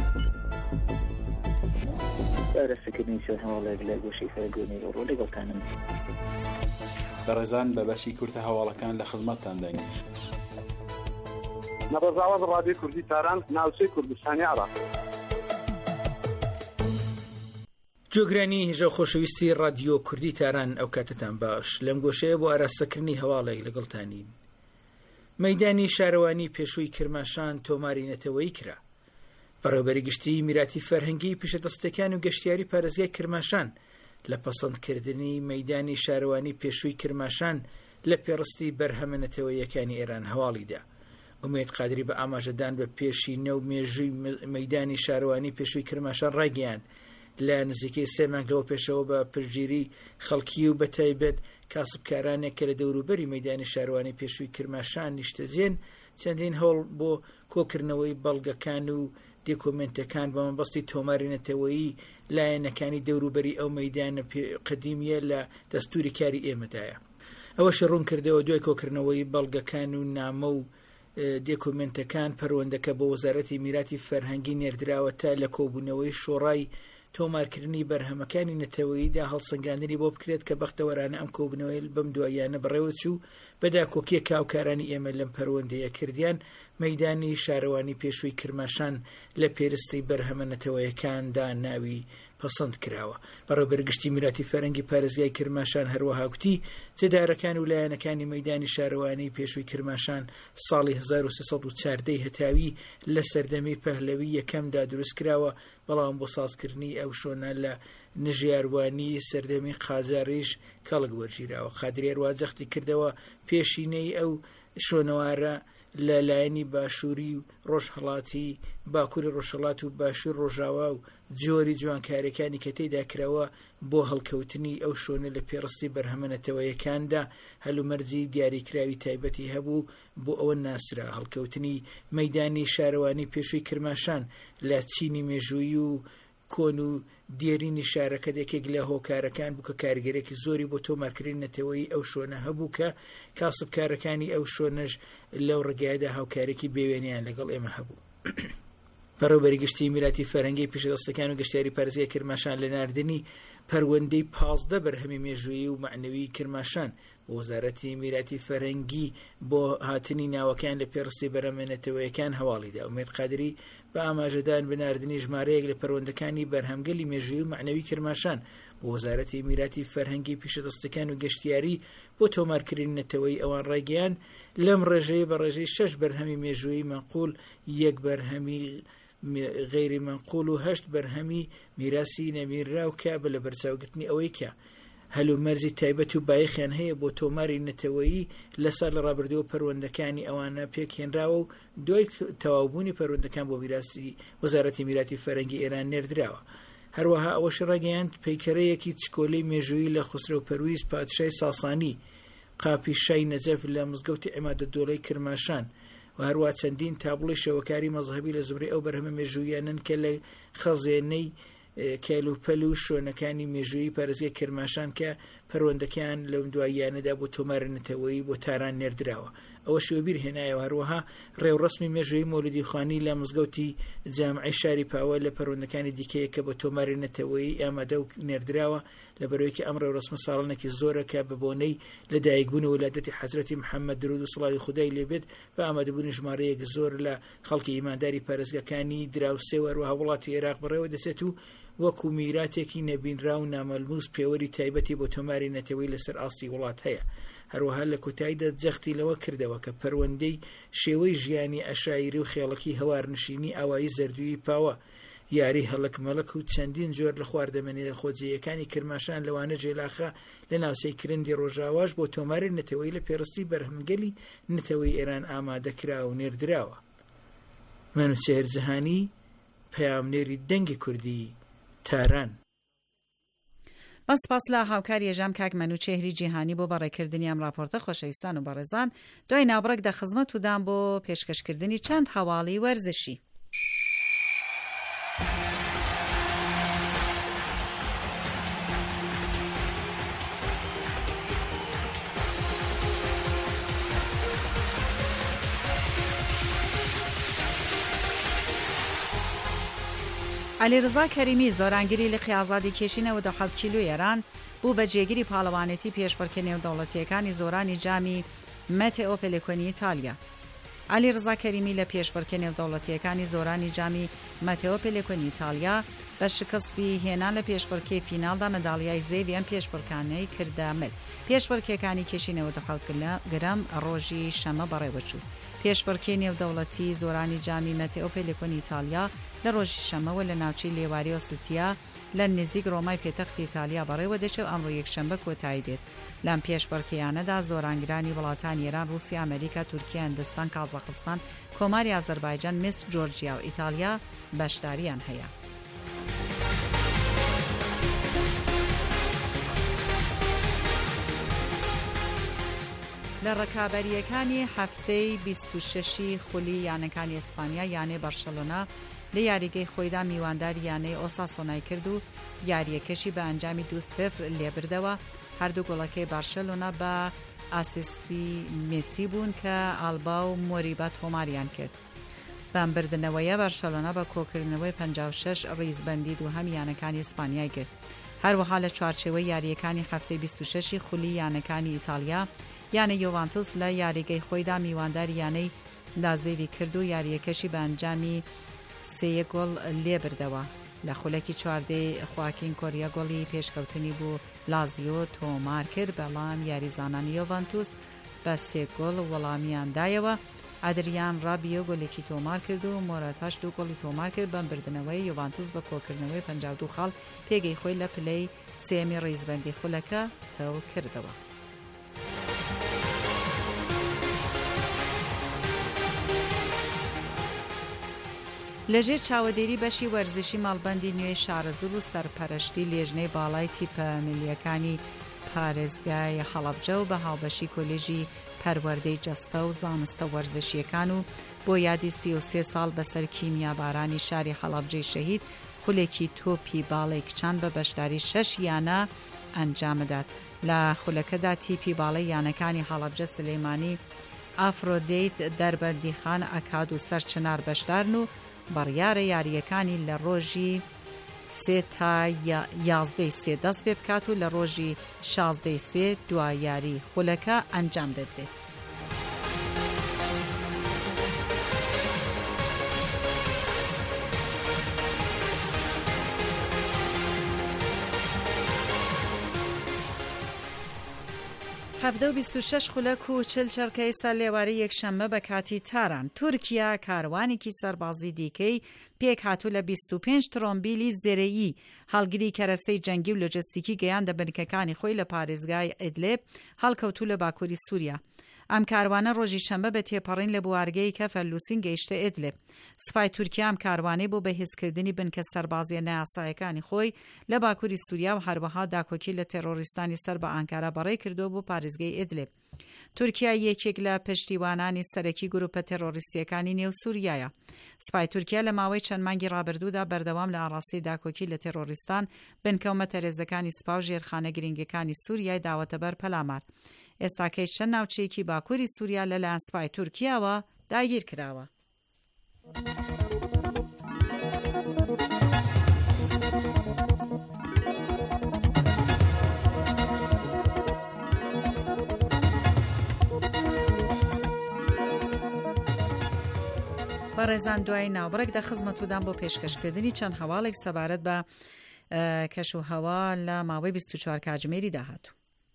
بارەسەکردنی سەر هەواڵێک لە گۆشەی فەرگۆنی ڕۆ لەگەڵتانم. بەڕێزان بە بەشی کورتە هەواڵەکان لە خزمەتتان دەین. نەبەزاوەز ڕادیۆ کوردی تاران، ناوچەی کوردستانی عێراق. جۆگرانی هێژە خۆشەویستی ڕادیۆ کوردی تاران، ئەو کاتتان باش. لەم گۆشەیە بۆ ئاراستەکردنی هەواڵێک لەگەڵتانین. مەیدانی شارەوانی پێشووی کرماشان تۆماری نەتەوەیی کرا. بەڕێوەبەری گشتی میراتی فەرهەنگی پیشەدەستەکان و گەشتیاری پارێزگای کرماشان لە پەسەندکردنی مەیدانی شارەوانی پێشووی کرماشان لە پێڕستی بەرهەمە نەتەوەییەکانی ئێران هەواڵیدا. ئومێد قادری بە ئاماژەدان بە پێشی نەو مێژووی مەیدانی شارەوانی پێشووی کرماشان ڕاگەیاند لە نزیکەی سێ مانگ لەوە پێشەوە بە پشگیری خەڵکی و بەتایبەت کاسبکارانێک کە لە دەوروبەری مەیدانی شارەوانی پێشووی کرماشان نیشتەجێن چەندین هەوڵ بۆ کۆکردنەوەی بەڵگەکان و دێکۆمنتەکان بە مەبەستی تۆماری نەتەوەیی لایەنەکانی دەوروبەری ئەو مەیدانە قەدیمیە لە دەستوری کاری ئێمەدایە. ئەوەش ڕوون کردەوە دوای کۆکردنەوەی بەڵگەکان و نامە و دێکۆمنتەکان پەروەندەکە بە وەزارەتی میراتی فەرهەنگی نێردراوە تا لە کۆبوونەوەی شۆڕای تۆمارکردنی بەرهەمەکانی نەتەوەییدا هەڵسەنگاندنی بۆ بکرێت کە بەختەوەرانە ئەم کۆبوونەوەی بەم دواییانە بەڕێوە چوو بەدا کۆکیە کاوکارانی ئێمە لەم پەروەندەیە کردیان مەیدانی شارەوانی پێشووی کرماشان لە پێرستی بەرهەمە نەتەوەیەکاندا ناوی پەسەند کراوە. بەڕێوەبەرگشتی میراتی فەرهەنگی پارێزگای کرماشان هەروەها وتی جێدارەکان و لایەنەکانی مەیدانی شارەوانی پێشووی کرماشان ساڵی هەزار و سێسەد و چواردەی هەتاوی لە سەردەمی پەهلەوی یەکەمدا دروست کراوە، بەڵام بۆ سازکردنی ئەو شۆنە لە نژیاروانی سەردەمی قاجاریش کەڵک وەرگیراوە. قادری هەروەها کردەوە پێشینەی ئەو شۆنەوارە لە لایەنی باشووری و ڕۆژهەڵاتی باکووری ڕۆژهەڵات و باشوور ڕۆژاوا و جۆری جوانکارەکانی کە تێدا کراوە بۆ هەڵکەوتنی ئەو شۆنە لە پێڕستی بەرهەمە نەتەوەییەکاندا هەلومەرجی دیاریکراوی تایبەتی هەبوو بۆ ئەوە ناسرا هەڵکەوتنی مەیدانی شارەوانی پێشووی کرماشان لە چینی مێژووی و کۆن و دیێرینی شارەکە دێکێک لە هۆکارەکان بوو کە کارگەرێکی زۆری بۆ تۆمارکردنی نەتەوەیی ئەو شۆنە هەبوو کە کاسبکارەکانی ئەو شۆنەش لەو ڕێگایدا هاوکارێکی بێوێنیان لەگەڵ ئێمە هەبوو. بەڕێوەبەری گشتی میراتی فەرهەنگی پیشەدەستەکان و گەشتیاری پارێزگای کرماشان لە ناردنی پەروەندەی پازدە بەرهەمی مێژوویی و معنەوی کرماشان بۆ وەزارەتی میراتی فەرهەنگی بۆ هاتنی ناوەکان لە پێڕستی بەرهەمە نەتەوەییەکان هەواڵیدا. ئومێد قادری بە ئاماژەدان بناردنی ژمارەیەک لە پەروەندەکانی بەرهەمگەلی مێژووی و معنەوی کرماشان بۆ وەزارەتی میراتی فەرهەنگی پیشەدەستەکان و گەشتیاری بۆ تۆمارکردنی نەتەوەیی ئەوان ڕاگەیاند لەم ڕێژەیە بە ڕێژەی شەش بەرهەمی مێژووی مەنقوڵ، یەک بەرهەمی غیری منقول و هەشت بەرهەمی میراسی نەمیراو کە بە لە بەرچاوگرتنی ئەوەی کە هەلومەرجی تایبەت و بایەخیان هەیە بۆ تۆماری نەتەوەیی لە ساڵ لە ڕابردووە پەروەندەکانی ئەوانە پێکهێنراوە و دوای تەواوبوونی پەروەندەکان بۆ میراسی وەزارەتی میراتی فەرهەنگی ئێران نێردراوە. هەروەها ئەوەش ڕاگەیاند پەیکەرەیەکی چکۆلەی مێژوویی لە خوسرە پەرویز پادشای ساسانی قاپی شای نەجەف لە مزگەوتی عیمادەتدۆڵەی کرماشان و هەروە چەندین تابڵی شەوەکاری مەزهەبی لە زمرەی ئەو بەرهەمە مێژوویانن کە لە خەزێنەی کەلوپەل و شوێنەکانی مێژوویی پارێزگای کرماشان کە پەروەندەکان لەم دواییانەدا بۆ تۆمارنەتەوەی بۆ تاران نێردراوە. ئەوە شێوەبیر هێنایەوە. هەروەها ڕێوڕسمی مێژووی مۆلودی خوانی لە مزگەوتی جامعی شاری پاوە لە پەروەندەکانی دیکەیە کە بۆ تۆمارنەتەوەی ئامادە و نێردراوە لەبەرەوەیکە ئەم ڕێوڕسمە ساڵانێکی زۆرەکە بە بۆنەی لە دایکبوون و وڵاتەتی حەزرەتی محەممەد درود و سڵاوی خودای لێبێت بە ئامادەبوونی ژمارەیەک زۆر لە خەڵکی ئیمانداری پارێزگەکانی دراوسێ و هەروەها وڵاتی عێراق بەڕێوە دەچێت و وەکو میراتێکی نەبینرا و نامەلموس پێوەری تایبەتی بۆ تۆماری نەتەوەی لەسەر ئاستی وڵات هەیە. هەروەها لە کۆتاییدا جەختی لەوە کردەوە کە پەروەندەی شێوەی ژیانی ئەشایری و خێڵکی هەوارنشینی ئاوایی زەردووی پاوە یاری هەڵک مەلک و چەندین جۆر لە خواردەمەنێ خۆجیەکانی کرماشان لەوانە جێلاخە لە ناوچەی کرندی ڕۆژاواش بۆ تۆماری نەتەوەی لە پێڕستی بەرهەمگەلی نەتەوەی ئێران ئامادەکرا و نێردراوە. مەنوچێر جەهانی، پەیامنێری دەنگی کوردی، تاران. بەس پاس لە هاوکاری ژەم کاک مەنوچێری جیهانی بۆ بەڕێکردنی ئەم راپۆرتە. خۆشەویستان و بەڕێزان، دوای نابڕێک دە خزمەت ودان بۆ پێشکەشکردنی چەند هەواڵی وەرزشی. علیرضا کەریمی زۆرانگیری لە قیازادی کێشینەوە دە حەوت کیلۆ ئێران بوو بە جێگیری پاڵەوانێتی پێشبڕکێ نێودەوڵەتیەکانی زۆرانی جامی مەتئۆ پێلێکۆنی ئیتالیا. علیرضا کەریمی لە پێشبڕکێ نێودەوڵەتیەکانی زۆرانی جامی مەتئۆ پێلێکۆنی ئیتالیا بە شکستی هێنان لە پێشبڕکێ فینالدا مەداڵیای زێوی ئەم پێشبڕکانەی کردامێت. پێشبڕکێکانی کێشینەوە دە حەوت گرەم ڕۆژی شەمە بەڕێوەچوو. پێشبڕکێ نێودەوڵەتی زۆرانی جامی مەتئۆ پێلێکۆنی ئیتالیا لە ڕۆژی شەمەوە لە ناوچەی لێواری ئۆسیتیا لە نزیک ڕۆمای پێتەختی ئیتالیا بەڕێوە دەچێت و ئەمڕۆ یەکشەمبە کۆتایی دێت. لەم پێشبڕکێیانەدا زۆرانگرانی وڵاتان ئێران، رووسیا، ئەمریکا، تورکیا، هیندستان، کازاخستان، کۆماری ئازەربایجان، میسر، جۆرجیا و ئیتالیا بەشداریان هەیە. لە ڕکابەریەکانی هەفتەی بیست و شەشی خولی یانەکانی ئیسپانیا یانەی بەرشەلۆنا لە یاریگەی خۆیدا میوانداری یانەی ئۆساسۆنای کرد و یاریەکەشی بە ئەنجامی دوو سفر لێبردەوە. هەردوو گۆڵەکەی بارشەلۆنا بە ئاسیستی مێسی بوون کە ئالبا و مۆریبا تۆماریان کرد. بەمبردنەوەیە بارشەلۆنا بە کۆکردنەوەی پەنجا و شەش ڕیزبەندی دووهەم یانەکانی ئیسپانیای کرد. هەروەها لە چوارچێوەی یاریەکانی هەفتەی بیست و شەشی خولی یانەکانی ئیتالیا یانە یۆڤانتوس لە یاریگەی خۆیدا میوانداری یانەی لازێوی کرد و یاریەکەشی بە ئەنجامی سێ گۆڵ لێبردەوە. لە خولەکی چواردەی خواکین کۆریا گۆڵی پێشکەوتنی بوو لازیۆ تۆمار کرد، بەڵام یاریزانانی یۆڤانتوس بە سێ گۆڵ وەڵامیاندایەوە. ئادریان ڕابیۆ گۆلێکی تۆمار کرد و مۆراتاش دوو گۆڵی تۆمار کرد. بەمبردنەوەی یۆڤانتوس بە کۆکردنەوەی پەنجا و دوو خاڵ پێگەی خۆی لە پلەی سێمی ڕیزبەندی خولەکە پتەو کردەوە. لەژێر چاوەدێری بەشی وەرزشی ماڵبەندی نوێی شارەزوو و سەرپەرشتی لێژنەی باڵای تیپە ملیەکانی پارێزگای هەڵەبجە و بە هاوبەشی کۆلێژی پەروەردەی جەستە و زانستە وەرزشیەکان و بۆ یادی سی و سێ ساڵ بەسەر کیمیابارانی شاری هەڵەبجەی شەهید خولێکی تۆپی باڵای کچان بە بەشداری شەش یانە ئەنجامدات. لە خولەکەدا تیپی باڵای یانەکانی هەڵەبجە سلەیمانی، ئافرۆدەیت، دەربەندیخان، ئەکاد و سەر چنار بەشدارن و بڕیارە یاریەکانی لە ڕۆژی سێ تا یازدەی سێ دەست پێ بکات و لە ڕۆژی شازدەی سێ دوای یاری خولەکە ئەنجام دەدرێت. هەفتە و بیست و شەش خولەک و چل چەرکەی سەر لێواری یەکشەممە بە کاتی تاران. تورکیا کاروانێکی سەربازی دیکەی پێک هاتوو لە بیست و پێنج ترۆمبیلی زێرەیی هەڵگری کەرەستەی جەنگی و لۆجستیکی گەیاندە بنکەکانی خۆی لە پارێزگای ئیدلیب هەڵکەوتوو لە باکووری سووریا. ئەم کاروانە ڕۆژی شەمبە بە تێپەڕین لە بوارگەی کە فەلووسین گەیشتە ئیدلب. سوپای تورکیا ئەم کاروانەی بۆ بەهێزکردنی بنکە سەربازیە نایاسایەکانی خۆی لە باکووری سووریا و هەروەها داکۆکی لە تێرۆریستانی سەر بە ئانکارا بەڕێ کردو بۆ پارێزگای ئیدلب. تورکیا یەکێک لە پشتیوانانی سەرەکی گروپە تێرۆریستیەکانی نێو سووریایە. سوپای تورکیا لە ماوەی چەند مانگی ڕابردوودا بەردەوام لە ئاڕاستی داکۆکی لە تێرۆریستان بنکەومە تەرێزەکانی سوپا و ژێرخانە گرنگەکانی سووریای داوەتەبەر پەلامار. ئێستاکەی چەند ناوچەیەکی باکووری سووریا لەلایەن سوپای تورکیاوە داگیر کراوە. بەڕێزان دوای ناوبڕێک دە خزمەتتودان بۆ پێشکەشکردنی چەند هەواڵێک سەبارەت بە کەش و هەوا لە ماوەی بیست و چوار کاتژمێری داهاتوو.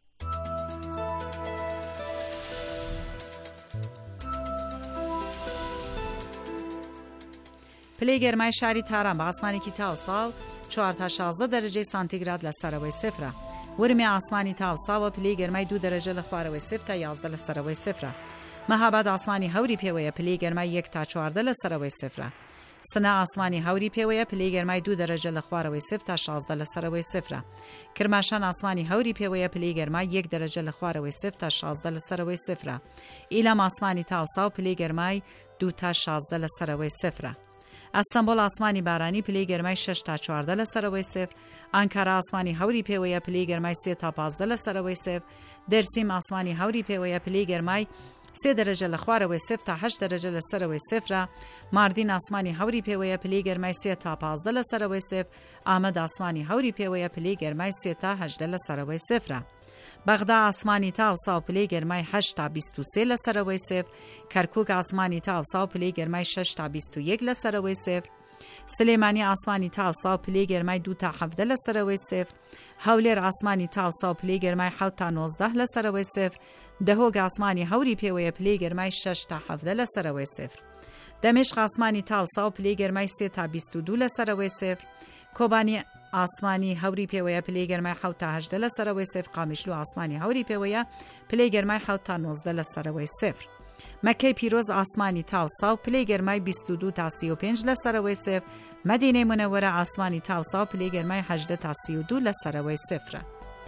پلەی گەرمای شاری تاران بە ئاسمانێکی تاوساو چوار تا شازدە دەرەجەی سانتیگراد لە سەرەوەی سفرە. ورمی ئاسمانی تاوساوە پلەی گەرمای دوو دەرەجە لە خوارەوەی سفر تا یازدە لە سەرەوەی سفرە. مەهاباد ئاسمانی هەوری پێوەیە پلەی گەرمای یەک تا چواردە لە سەرەوەی سفرە. سنا ئاسمانی هەوری پێوەیە پلەی گەرمای دوو دەرەجە لە خوارەوەی سفر تا شازدە لە سەرەوەی سفرە. کرماشان ئاسمانی هەوری پێوەیە پلەی گەرمای یەک دەرەجە لە خوارەوەی سفر تا شازدە لە سەرەوەی سفرە. ئیلام ئاسمانی تاوساو پلەی گەرمای دوو تا شازدە لە سەرەوەی سفرە. ئەستەمبۆڵ ئاسمانی بارانی پلەی گەرمای شش تا چواردە لە سەرەوەی سفر. ئانکارا ئاسمانی هەوری پێوەیە پلەی گەرمای سێ تا پازدە لە سەرەوەی سفر. دەرسیم ئاسمانی هەوری پێوەیە پلەی گەرمای سێ دەرەجە لە خوارەوەی سفر تا هەشت دەرەجە لە سەرەوەی سفرە. ماردین ئاسمانی هەوری پێوەیە پلەی گەرمای سێ تا پازدە لە سەرەوەی سفر. ئامەد ئاسمانی هەوری پێوەیە پلەی گەرمای سێ تا هەژدە لە سەرەوەی سفرە. بەغدا ئاسمانی تاوساو پلەی گەرمای هەشت تا بیست و سێ لە سەرەوەی سفر. کەرکووک ئاسمانی تاوساو پلەی گەرمای شش تا بیست و یەک لە سەرەوەی سفر. سلێمانی ئاسمانی تاوساو پلەی گەرمای دوو تا حەڤدە لە سەرەوەی سفر. هەولێر ئاسمانی تاوساو پلەی گەرمای حەوت تا نۆزدە لە سەرەوەی سفر. دەهۆگ ئاسمانی هەوری پێوەیە پلەی گەرمای شش تا حەڤدە لە سەرەوەی سفر. دەمێشق ئاسمانی تاوساو پلەی گەرمای سێ تا بیست و دوو لە سەرەوەی سفر. کۆبانی ئاسمانی هەوری پێوەیە پلەی گەرمای حەوت تا هەژدە لە سەرەوەی سفر. قامیشلو ئاسمانی هەوری پێوەیە پلەی گەرمای حەوت تا نۆزدە لە سەرەوەی سفر. مەکەی پیرۆز ئاسمانی تاوساو پلەی گەرمای بیست و دوو تا سی و پێنج لە سەرەوەی سفر. مەدینەی مونەوەرە ئاسمانی تاوساو پلەی گەرمای هەژدە تا سی و دوو لە سەرەوەی سفرە.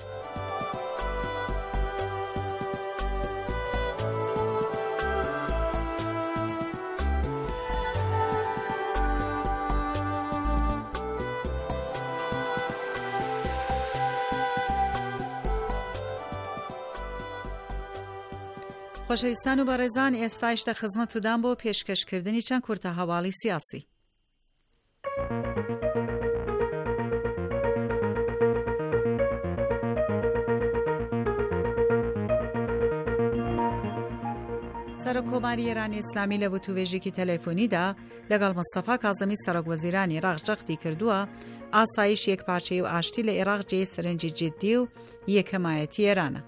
خۆشەویستان و بەڕێزان ئێستایش دە خزمەتتودان بۆ پێشکەشکردنی چەند کورتە هەواڵی سیاسی. سەرۆکۆماری ئێرانی ئیسلامی لە وتووێژێکی تەلەفۆنیدا لەگەڵ مستەفا کازمی سەرۆکوەزیرانی عێراق جەختی کردووە ئاسایش یەکپارچەی و ئاشتی لە عێراق جێی سەرنجی جددی و یەکەمایەتی ئێرانە.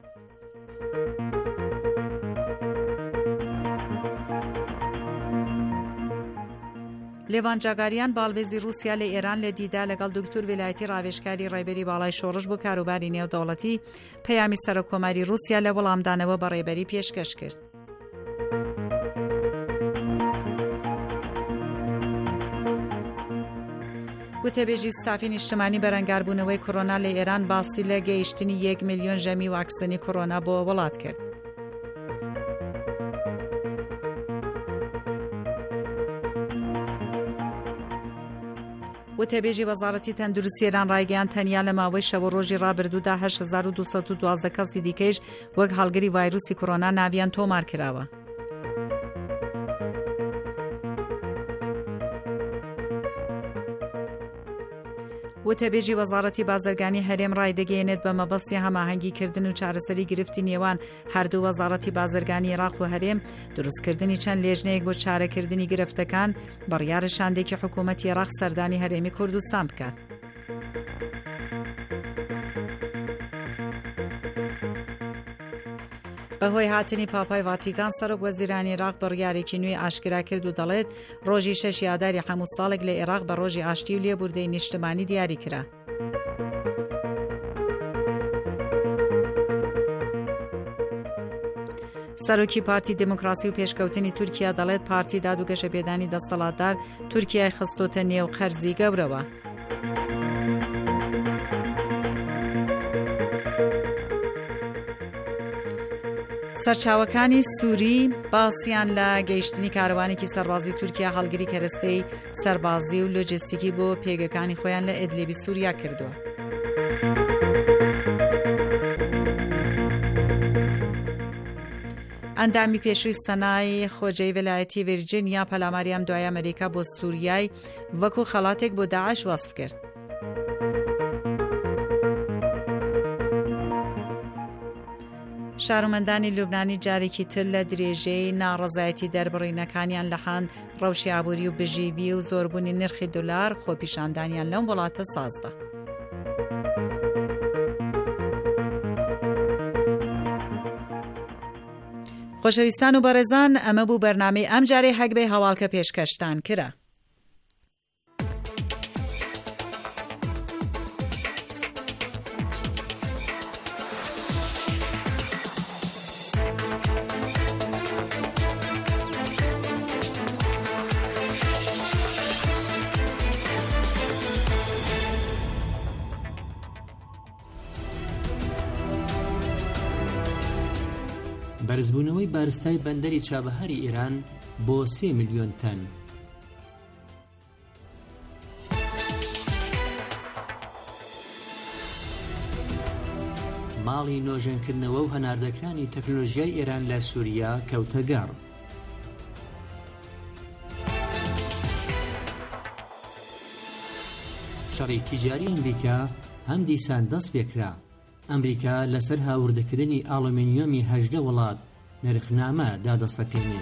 لێوانجاگاریان باڵبێزی رووسیا لە ئێران لە دیدا لەگەڵ دکتور ویلایەتی ڕاوێژکاری ڕێبەری باڵای شۆڕش بۆ کاروباری نێودەوڵەتی پەیامی سەرۆکۆماری رووسیا لە وەڵامدانەوە بە ڕێبەری پێشکەش کرد. گوتەبێژی ستافی نیشتمانی بەرەنگاربوونەوەی کۆرۆنا لە ئێران باسی لە گەیشتنی یەک میلیۆن ژەمی واکسنی کۆرۆنا بۆ وڵات کرد. وتەبێژی وەزارەتی تەندروستی ئێران ڕایگەیان تەنیا لە ماوەی شەوە ڕۆژی ڕابردوودا هەشت هەزار و دووسەد و دوازدە کەسی دیکەیش وەک هەڵگری ڤایرۆسی کۆرۆنا ناویان تۆمار کراوە. وتەبێژی وەزارەتی بازرگانی هەرێم ڕایدەگەیەنێت بە مەبەستی هەماهەنگیکردن و چارەسەری گرفتی نێوان هەردوو وەزارەتی بازرگانی عێراق و هەرێم دروستکردنی چەند لێژنەیەک بۆ چارەکردنی گرفتەکان بڕیارە شاندێکی حکوومەتی عێراق سەردانی هەرێمی کوردستان بکات. بەهۆی هاتنی پاپای ڤاتیکان سەرۆک وەزیرانی عێراق بڕیارێکی نوێی ئاشکرا کرد و دەڵێت ڕۆژی شەش یاداری هەموو ساڵێک لە عێراق بە ڕۆژی ئاشتی و لێبوردەی نیشتمانی دیاری کرا. سەرۆکی پارتی دموکراسی و پێشکەوتنی تورکیا دەڵێت پارتی دادوگەشە پێدانی دەسەڵاتدار تورکیای خستۆتە نێو قەرزی گەورەوە. سەرچاوەکانی سووری باسییان لە گەیشتنی کاروانێکی سەربازی تورکیا هەڵگری کەرەستەی سەربازی و لۆجستیکی بۆ پێگەکانی خۆیان لە ئیدلیبی سووریا کردووە. ئەندامی پێشووی سەنای خۆجەی ویلایەتی ڤیرجینیا پەلاماریام دوای ئەمریکا بۆ سووریای وەکو خەڵاتێک بۆ داعش وەسف کرد. شارۆمەندانی لوبنانی جارێکی تر لە درێژەی ناڕەزایەتی دەربڕینەکانیان لە هاان ڕەوشی ئابووری و بژیبی و زۆربوونی نرخی دلار خۆپیشاندانیان لەم وڵاتە سازدا. خۆشەویستان و بەڕێزان، ئەمە بوو بەرنامەی ئەم جارەی هەگبەی هەواڵکە پێشکەشتان کرا. بەرزبوونەوەی بارستای بەندەری چابەهاری ئێران بۆ سێ ملیۆن تەن. ماڵی نۆژێنکردنەوە و هەناردەکانی تەکنۆلۆژیای ئێران لە سووریا کەوتە گەڕ. شەڕی تیجاری ئەمریکا هەم دیسان دەست پێکرا. ئەمریکا لەسەر هاوردەکردنی ئاڵۆمینیۆمی هەژدە وڵات نرخنامە دادەسەپێنێت.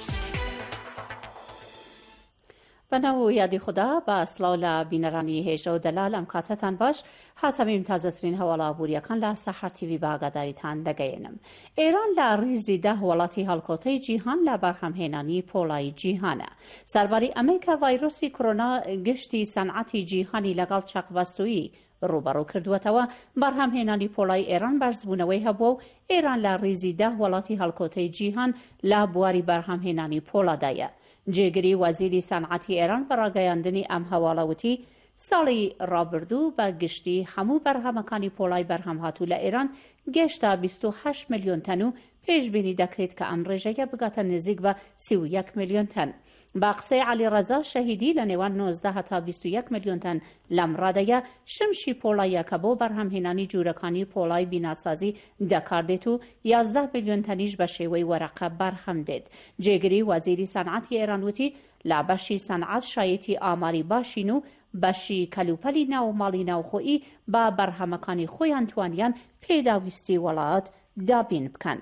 بەناو یادی خوددا بە سڵاو لە بینەرانی هێژە و دەلال ئەم کاتەتان باش، هاتەمیم تازەترین هەواڵە ئابوووریەکان لە سەحار تیڤی باگاداریتان دەگەێنم. ئێران لە ڕیزی دە وڵاتی هەڵکۆتەی جیهان لە بەرهەمهێنانی پۆڵایی جیهانە. سەرباری ئەمەی کە ڤایرۆسی کۆرۆنا گشتی سەنعەتی جیهانی لەگەڵ چەقبەستووی ڕوبەڕوو کردووەتەوە، بەرهەمهێنانی پۆڵای ئێران بەرزبوونەوەی هەبووە و ئێران لە ڕیزی دە وڵاتی هەڵکۆتەی جیهان لە بواری بەرهەمهێنانی پۆڵادایە. جێگری وەزیری سەنعەتی ئێران بە ڕاگەیاندنی ئەم هەواڵەوتی ساڵی ڕابردوو بە گشتی هەموو بەرهەمەکانی پۆڵای بەرهەم هاتوو لە ئێران گەشتا بیست و هەشت ملیۆن تەن و پێشبینی دەکرێت کە ئەم ڕێژەیە بگاتە نزیک بە سی و یەک ملیۆن تەن. با قسەی عەلیڕەزا شەهیدی لە نێوان نۆزدە هەتا بیست و یەک ملیۆن تەن لەم ڕادەیە شمشی پۆڵایە کە بۆ بەرهەمهێنانی جوورەکانی پۆڵای بیناسازی دەکاردێت و یازدە ملیۆن تەنیش بە شێوەی وەرەقە بەرهەم دێت. جێگری وەزیری سەنعەتی ئێران وتی لە بەشی سەنعەت شایەتی ئاماری باشین و بەشی کەلوپەلی ناوماڵی ناوخۆیی با بەرهەمەکانی خۆیان توانیان پێداویستی وڵات دابین بکەن.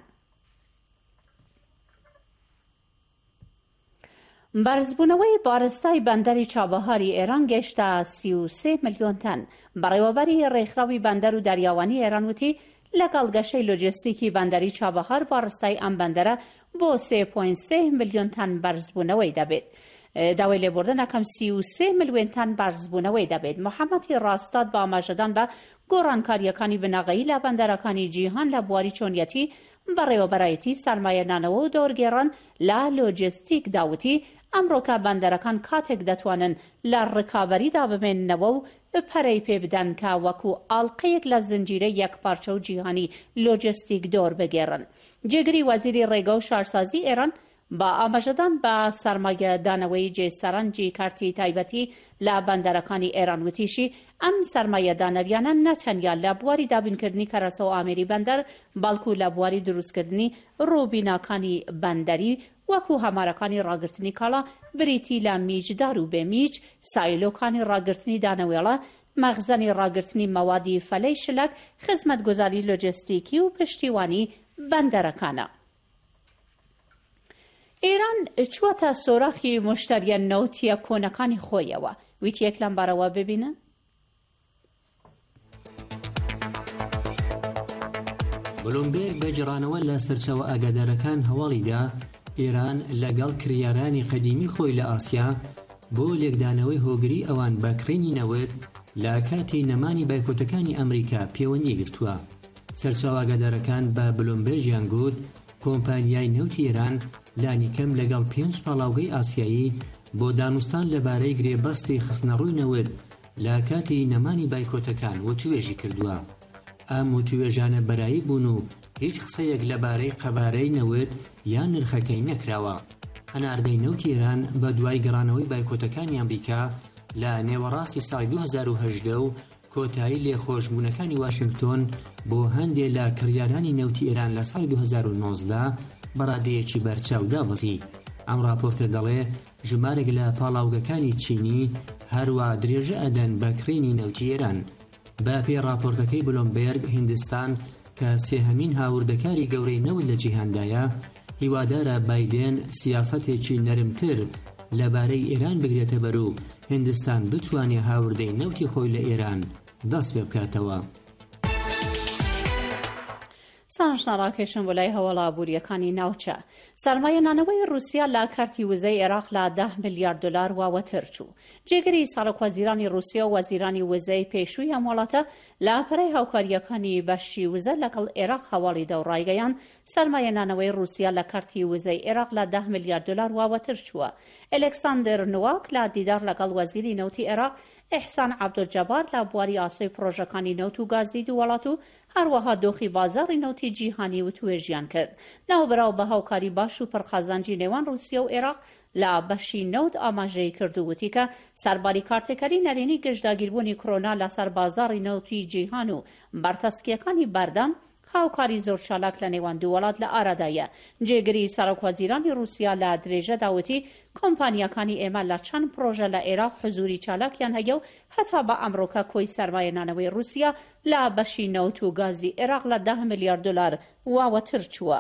بەرزبوونەوەی بارستای بەندەری چابەهاری ئێران گەیشتە سی و سێ ملیۆن تەن. بەڕێوەبەری ڕێکخراوی بەندەر و دەریاوانی ئێران وتی لەگەڵ گەشەی لۆجستیکی بەندەری چابەهار بارستای ئەم بەندەرە بۆ سێ پۆینت سێ ملیۆن تەن بەرزبوونەوەی دەبێت. داوای لێبوردنەکەم سی و سێ ملیۆن تەن بەرزبوونەوەی دەبێت. محەممەدی ڕاستاد بە ئاماژەدان بە گۆڕانکاریەکانی بنەغەیی لە بەندەرەکانی جیهان لە بواری چۆنیەتی بەڕێوەبەرایەتی سەرمایەدانەوە و دۆرگێڕان لە لۆجستیک داوتی ئەمڕۆکە بەندەرەکان کاتێک دەتوانن لە ڕکابەریدا بمێننەوە و پەرەی پێ بدەن کە وەکو ئاڵلقەیەک لە زنجیرەی یەکپارچە و جیهانی لۆجستیک دۆر بگێڕن. جێگری وەزیری ڕێگە و شارسازی ئێران با ئاماژەدان بە سەرمایەدانەوەی جێسەرەنجی کارتی تایبەتی لە بەندەرەکانی ئێران وتیشی ئەم سەرمایەدانەریانە نەچەندیان لە بواری دابینکردنی کەرەسە و ئامێری بەندەر بەڵکو لە بواری دروستکردنی ڕووبیناکانی بەندەری وەکو هەمارەکانی ڕاگررتنی کاڵا بریتی لە میجدار و بێمیج، سایلۆکانی ڕاگررتنی دانەوێڵە، مەخزەنی ڕاگررتنی مەوادی فەلەی شلەک، خزمەتگوزاری لۆجستیکی و پشتیوانی بەندەرەکانە. ئێران چووەتە سۆراخی مشتریە نەوتیە کۆنەکانی خۆیەوە. ویتیەک لەم بارەوە ببینن؟ بلومبێرگ بەجێڕانەوە لە سەرچاوە ئاگادارەکان هەواڵیدا ئێران لەگەڵ کریارانی قەدیمی خۆی لە ئاسیا بۆ لێکدانەوەی هۆگری ئەوان بەکڕێنی نەوت لە کاتی نەمانی بایکۆتەکانی ئەمریکا پەیوەندی گرتووە. سەرچاوە ئاگادارەکان بە بلومبێرگیان گوت کۆمپانیای نەوتی ئێران لانیکەم لەگەڵ پێنج پاڵاوگەی ئاسیایی بۆ دانوستان لەبارەی گرێبەستی خستنەڕووی نەوت لە کاتی نەمانی بایکۆتەکان وتوێژی کردووە. ئەم وتوێژانە بەرایی بوون و هیچ قسەیەک لەبارەی قەبارەی نەوت یان نرخەکەی نەکراوە. هەناردەی نەوتی ئێران بە دوای گەڕانەوەی بایکۆتەکانی ئەمریکا لە نێوەڕاستی ساڵی دوو هەزار و هەژدە و کۆتایی لێخۆشبوونەکانی واشنگتۆن بۆ هەندێک لە کڕیارانی نەوتی ئێران لە ساڵی دوو هەزار و نۆزدە بەڕادەیەکی بەرچاو دابەزی. ئەم راپۆرتە دەڵێ ژمارێک لە پاڵاوگەکانی چینی هەروە درێژە ئەدەن بە کرێنی نەوتی ئێران. بە پێی راپۆرتەکەی بلۆمبێرگ، هیندستان کە سێهەمین هاوردەکاری گەورەی نەوت لە جیهاندایە هیوادارە بایدێن سیاسەتێکی نەرمتر لەبارەی ئێران بگرێتە بەرەو هیندستان بتوانێ هاوردەی نەوتی خۆی لە ئێران دەست پێ بکاتەوە. سانشنا ڕاکێشن بۆ لای هەواڵە ئابوووریەکانی ناوچە. سەرمایەدانەوەی رووسیا لە کارتی وزەی عێراق لە ده میلیارد دلار واوەتر چوو. جێگەری سەرۆکوەزیرانی رووسیا و وەزیرانی وزەی پێشووی ئەم وڵاتە لە پەرەی هاوکاریەکانی بەشی وزە لەگەڵ عێراق هەواڵی دە و ڕایگەیان سەرمایەدانەوەی رووسیا لە کارتی وزەی عێراق لە ده میلیارد دلار واوەتر چووە. ئەلێکساندر نواک لە دیدار لەگەڵ وەزیری نەوتی عێراق ئیحسان عەبدولجەبار لە بواری ئاسۆی پرۆژەکانی نەوت و گازی دوو وڵات و هەروەها دۆخی بازاڕی نەوتی جیهانی و توێژیان کرد. ناوبراو بە هاوکاری باش و پڕخەزانجی نێوان رووسیا و عێراق لە بەشی نەوت ئاماژەی کردووتی کە سەرباری کارتێکەری نەرێنی گەشتداگیربوونی کۆرۆنا لەسەر بازاڕی نەوتی جیهان و بەرتەسکیەکانی بەردەم هاوکاری زۆر چالاک لە نێوان دوو وڵات لە ئارادایە. جێگری سەرۆکوەزیرانی رووسیا لە درێژە داوتی کۆمپانیەکانی ئێمە لە چەند پرۆژە لە عێراق حزوری چالاکیان هەیە و هەتا بە ئەمڕۆکە کۆی سەرمایەدانەوەی رووسیا لە بەشی نەوت و گازی عێراق لە ده میلیارد دلار واوەتر چووە.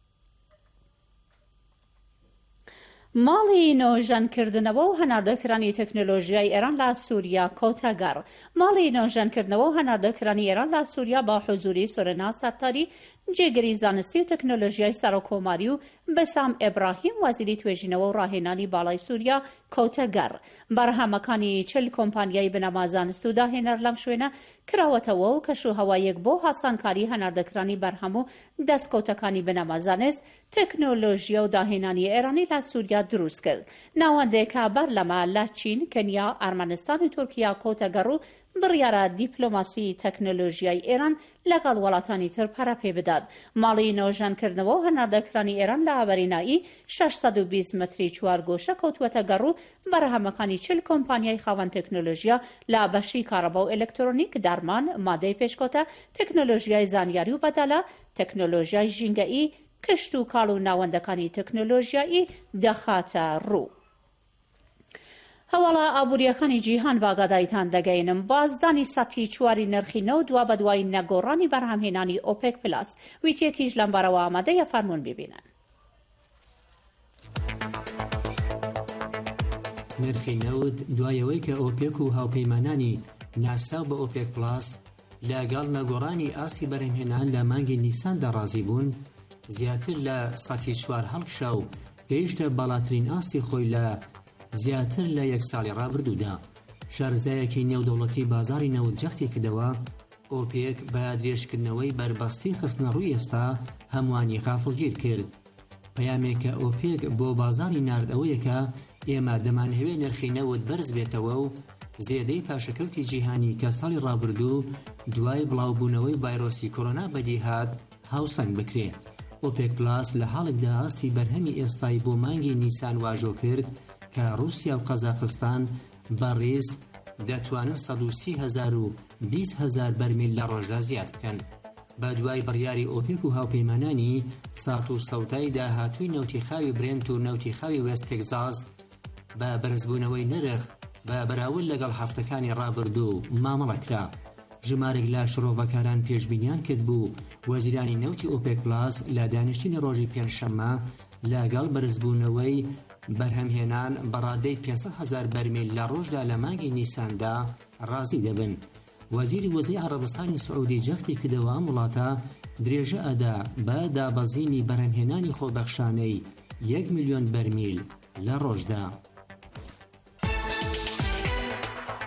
ماڵی نۆژەنکردنەوە و هەناردەکرانی تەکنۆلۆژیای ئێران لە سووریا کۆتەگەڕ. ماڵی نۆژەنکردنەوە و هەناردەکرانی ئێران لە سووریا با حوزوری سۆرنا سەتاری جێگەری زانستی و تەکنۆلۆژیای سەرۆکۆماری و بەسام ئێبراهیم وەزیری توێژینەوە و ڕاهێنانی باڵای سووریا کۆتەگەڕ. بەرهەمەکانی چل کۆمپانیای بنەما زانست و داهێنەر لەم شوێنە کراوەتەوە و کەشوهەوایەک بۆ هاسانکاری هەناردەکرانی بەرهەم و دەستکەوتەکانی بنەما زانست، تەکنۆلۆژیا و داهێنانی ئێرانی لە سووریا دروست کرد. ناوەندێکە بەرلەمە لە چین، کەنیا، ئەرمەنستان و تورکیا کۆتەگەڕ و بڕیارە دیپلۆماسی تەکنۆلۆژیای ئێران لەگەڵ وڵاتانی تر پەرە پێ بدات. ماڵی نۆژەنکردنەوە و هەناردەکرانی ئێران لە ئابەرینایی شەشسەد و بیست مەتری چوارگۆشە کەوتووەتە گەڕ و بەرهەمەکانی چل کۆمپانیای خاوەن تەکنۆلۆژیا لە بەشی کارەبا و ئێلکترۆنیک، دەرمان، مادەی پێشکەوتە، تەکنۆلۆژیای زانیاری و بەدەلە، تەکنۆلۆژیای ژینگەئی، کشت و کاڵ و ناوەندەکانی تەکنۆلۆژیایی دەخاتە ڕوو. هەواڵە ئابوووریەکانی جیهان باگادایتان دەگەینم. بازدانی سەتی چواری نرخی نەوت دوا بە دوای نەگۆڕانی بەرهەمهێنانی ئۆپێک پلاس. ویتیەکیش لەم بارەوە ئامادەیە، فەرموون ببینن. نرخی نەوت دوایەوەی کە ئۆپێک و هاوپەیمانانی ناساو بە ئۆپێک پلاس لەگەڵ نەگۆڕانی ئاستی بەرهەمهێنان لە مانگی نیساندا ڕازی بوون، زیاتر لە سەتی چوار هەڵکشا و پێشتە باڵاترین ئاستی خۆی لە زیاتر لە یەک ساڵی ڕابردوودا. شارزایەکی نێودەوڵەتی بازاری نەوت جەختی کردەوە ئۆپێک بە درێژکردنەوەی بربەستی خستنە ڕووی ئێستا هەمووانی غافڵگیر کرد. پەیامێک کە ئۆپێک بۆ بازاری ناردەوەیەکە ئێمە دەمانهەوێ نرخی نەوت بەرز بێتەوە و زێدەی پاشەکەوتی جیهانی کە ساڵی ڕابردوو دوای بڵاوبوونەوەی ڤایرۆسی کۆرۆنا بەدیهات هاوسەنگ بکرێت. ئۆپێک پلاس لە حاڵێکدا ئاستی بەرهەمی ئێستای بۆ مانگی نیسان واژۆ کرد کە رووسیا و قەزاقستان بەڕێز دەتوانن سەد و سی هەزار و بیست هەزار بەرمیل لە ڕۆژدا زیاد بکەن. بە دوای بڕیاری ئۆپێک و هاوپەیمانانی سات و سەوتای داهاتووی نەوتی خاوی برێنت و نەوتی خاوی وێست تێکزاس بە بەرزبوونەوەی نرخ بە بەراورد لەگەڵ هەفتەکانی ڕابردوو مامەڵەکرا. ژمارێک لە شڕۆڤەکاران پێشبینیان کرد بوو وەزیرانی نەوتی ئۆپێک پلاس لە دانیشتنی ڕۆژی پێنجشەممە لەگەڵ بەرزبوونەوەی بەرهەمهێنان بەڕادەی پێنجسەد هەزار بەرمیل لە ڕۆژدا لە مانگی نیساندا ڕازی دەبن. وەزیری وەزەی عەرەبستانی سعودی جەختی کردەوە ئەم وڵاتە درێژە ئەدا بە دابەزینی بەرهەمهێنانی خۆبەخشانەی یەک میلیۆن بەرمیل لە ڕۆژدا.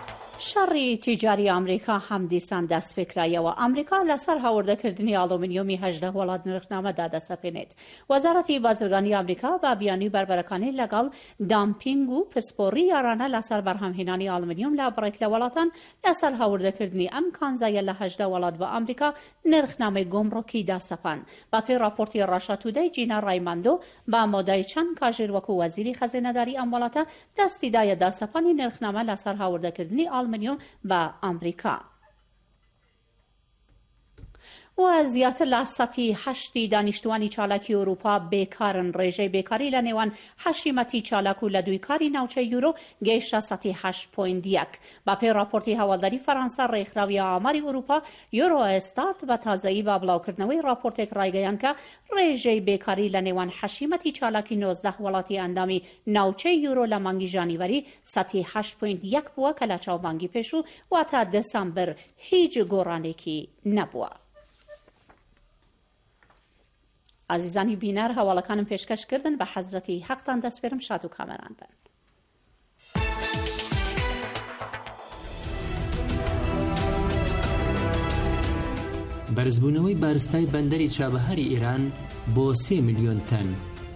شەڕی تیجاری ئەمریکا هەم دیسان دەست پێکرایەوە. ئەمریکا لەسەر هاوردەکردنی ئالۆمینیۆمی هەژدە وڵات نرخنامەدا دەسەپێنێت. وەزارەتی بازرگانی ئەمریکا بە بیانی بربەرەکانی لەگەڵ دامپینگ و پسپۆڕی یارانە لەسەر بەرهەمهێنانی ئالۆمینیۆم لە بڕێک لە وڵاتان لەسەر هاوردەکردنی ئەم کانزایە لە هەژدە وڵات بە ئەمریکا نرخنامەی گۆمڕۆکی داسەپان. با پێی راپۆرتی ڕاشا تودەی جینا ڕایماندۆ بە مۆدای چەند کاژێر وەکو وەزیری خەزینەداری ئەم وڵاتە دەستی دایە داسەپانی نرخنامە لەسەر هاوردەکردنی ئالمنیۆم بە ئەمریکا. و زیاتر لە سەتی هەشتی دانیشتوانی چالاکی ئەوروپا بێکارن. ڕێژەی بێکاری لە نێوان حەشیمەتی چالاک و لە دوی کاری ناوچەی یورۆ گەیشتە سەتی هەشت پۆینت یەک. با پێی راپۆرتی هەواڵداری فەرەنسا ڕێکخراوی ئاماری ئەوروپا یورۆ ئێستارت بە تازەیی بە بڵاوکردنەوەی راپۆرتێک ڕایگەیان کە ڕێژەی بێکاری لە نێوان حەشیمەتی چالاکی نۆزدە وڵاتی ئەندامی ناوچەی یورۆ لە مانگی ژانیڤەری سەتی هەشت پۆینت یەک بووە کە لە چاومانگی پێشوو واتە دەسەمبەر هیچ گۆڕانێکی نەبووە. عزیزانی بینەر هەواڵەکانم پێشکەشکردن بە حەزرەتی حەقتان دەسپێرم شاد و کامەران بن. بەرزبوونەوەی بارستای بەندەری چابەهاری ئێران بۆ سێ ملیۆن تەن.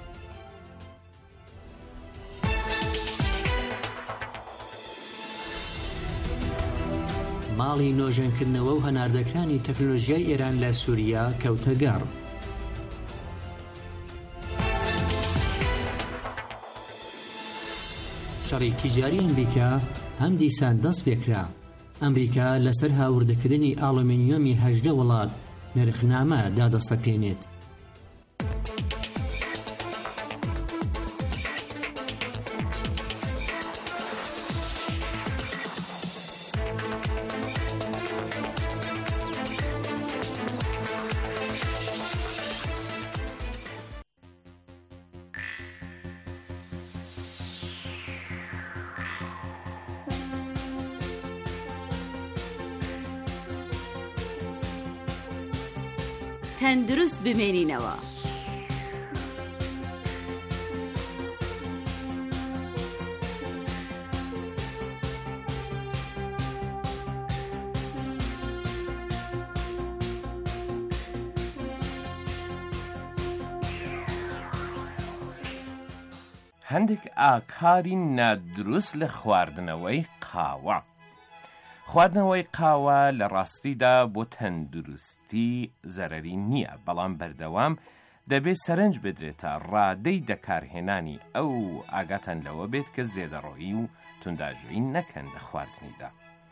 ماڵی نۆژەنکردنەوە و هەناردەکرانی تەکنۆلۆژیای ئێران لە سووریا کەوتە گەڕ. شەڕی تیجاری ئەمریکا هەم دیسان دەست پێکرا. ئەمریکا لەسەر هاوردەکردنی ئالۆمینیۆمی هەژدە وڵات نرخنامە دادەسەپێنێت. تەندروست بمێنینەوە. هەندێک ئاکاری نادروست لە خواردنەوەی قاوە. خواردنەوەی قاوە لە ڕاستیدا بۆ تەندروستی زەرەری نییە، بەڵام بەردەوام دەبێت سەرنج بدرێتە ڕادەی دەکارهێنانی ئەو ئاگاتان لەوە بێت کە زێدەڕۆیی و تونداژۆیی نەکەن لە خواردنیدا.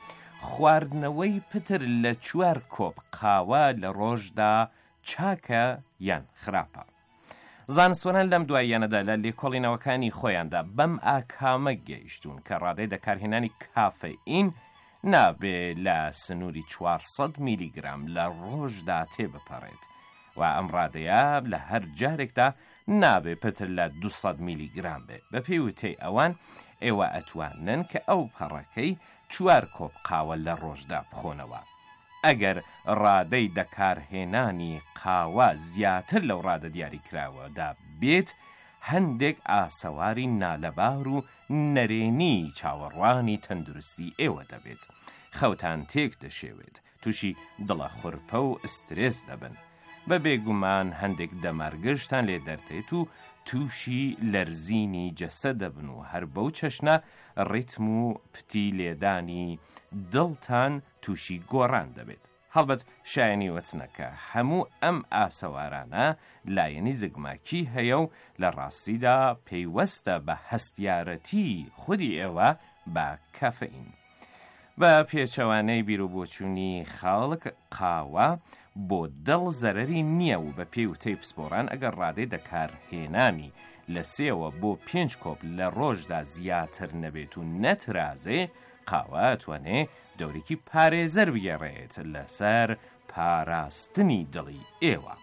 خواردنەوەی پتر لە چوار کۆپ قاوە لە ڕۆژدا چاکە یان خراپە. زانستوانان لەم دواییانەدا لە لێکۆڵینەوەکانی خۆیاندا بەم ئاکامە گەیشتون کە ڕادەی دەکارهێنانی کافەئین نابێ لە سنووری چوارسەد میلیگرام لە ڕۆژدا تێبپەڕێت و ئەم ڕادەیە لە هەر جارێکدا نابێ پتر لە دووسەد میلیگرام بێ. بە پێیوتەی ئەوان ئێوە ئەتوانن کە ئەو پەڕەکەی چوار کۆپ قاوە لە ڕۆژدا بخۆنەوە. ئەگەر ڕادەی دەکارهێنانی قاوە زیاتر لەو ڕادە دیاری کراوەدا بێت، هەندێک ئاسەواری نالەبار و نەرێنی چاوەڕوانی تەندروستی ئێوە دەبێت. خەوتان تێک دەشێوێت، تووشی دڵە خوڕپە و ئسترێس دەبن. بە بێگومان هەندێک دەمارگەشتان لێ دەردێت و تووشی لەرزینی جەسە دەبن و هەر بەو چەشنە ڕیتم و پتی لێدانی دڵتان تووشی گۆڕان دەبێت. هەڵبەت شایانی وەچنەکە هەموو ئەم ئاسەوارانە لایەنی زگماکی هەیە و لە ڕاستیدا پەیوەستە بە هەستیارەتی خودی ئێوە بە کافەئین. بە پێچەوانەی بیرروبۆچوونی خەڵک قاوە بۆ دڵ زەرەری نییە و بە پێوتەی پسپۆران ئەگەر ڕادەی دەکارهێنانی لە سێوە بۆ پێنج کۆپ لە ڕۆژدا زیاتر نەبێت و نەترازێ، قاوە توانێ دەورێکی پارێزەر بگەڕێت لەسەر پاراستنی دڵی ئێوە.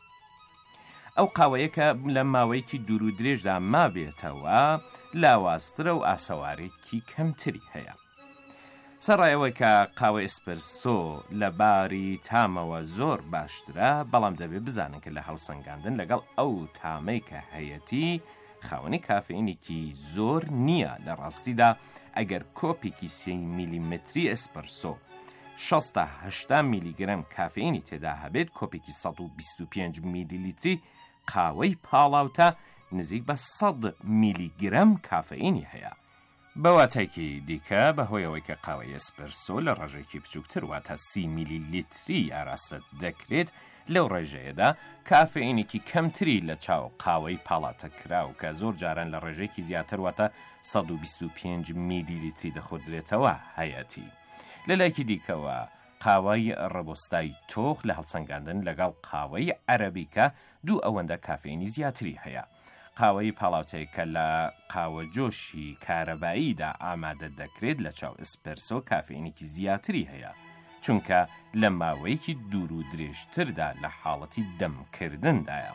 ئەو قاوەیەکە لە ماوەیەکی دوور و درێژدا مابێتەوە لاواسترە و ئاسەوارێکی کەمتری هەیە. سەڕایەوەی کە قاوە ئێسپرسۆ لە باری تامەوە زۆر باشترە، بەڵام دەبێت بزانن کە لە هەڵسەنگاندن لەگەڵ ئەو تامەی کە هەیەتی خاوەنی کافئینێکی زۆر نییە لە ڕاستیدا ئەگەر کۆپێکی سێ میلیمتری ئەسپرسۆ شەست تا هەشتا میلیگرم کافئینی تێدا هەبێت کۆپێکی سەد و بیست و پێنج میلیلیتری قاوەی پاڵاوتە نزیک بە سەد میلیگرم کافئینی هەیە. بەواتایکی دیکە بەهۆیەوەی کە قاوەی ئەسپرسۆ لە ڕێژێکی بچووکتر واتە سی میلیلیتری ئاراست دەکرێت لەو ڕێژەیەدا کافئینێکی کەمتری لە چاو قاوەی پاڵاتە کراو کە زۆر جاران لە ڕێژێکی زیاتر واتە سەد و بیست و پێنج میلیلیتری دەخۆدرێتەوە هەیەتی. لە لایەکی دیکەوە قاوەی ڕەبۆستای تۆخ لە هەڵسەنگاندن لەگەڵ قاوەی عەرەبیکە دوو ئەوەندە کافئینی زیاتری هەیە. قاوەی پاڵاوتەی کە لە قاوە جۆشی کارەباییدا ئامادە دەکرێت لە چاو ئسپرسۆ کافئینێکی زیاتری هەیە چونکە لە ماوەیەکی دوور و درێژتردا لە حاڵەتی دەمکردندایە.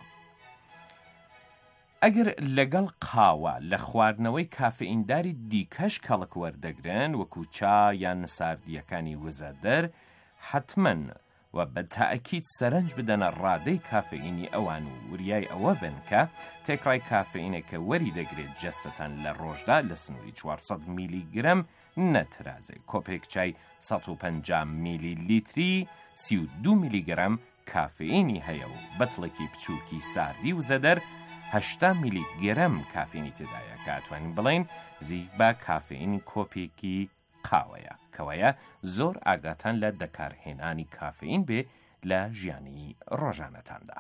ئەگەر لەگەڵ قاوە لە خواردنەوەی کافئینداری دیکەش کەڵک وەردەگرن وەکو چا یان نساردیەکانی وزەدەر حتمەن و بە تاکید سەرنج بدەنە ڕادەی کافئینی ئەوان و وریای ئەوە بن کە تێکڕای کافئینێکە وەری دەگرێت جەستەن لە ڕۆژدا لە سنووری چوارسەد میلیگرم نەترازێ. کۆپێک چای سەد و پەنجا میلیلیتری سی و دوو میلیگرم کافئینی هەیە و بەتڵێکی بچووکی ساردی و زەدەر هەشتا میلیگرم کافئینی تێدایە کە ئەتوانین بڵێن زیک بە کافئینی کۆپێکی قاوەیە کەوایە زۆر ئاگاتان لە دەکارهێنانی کافئین بێ لە ژیانی ڕۆژانەتاندا.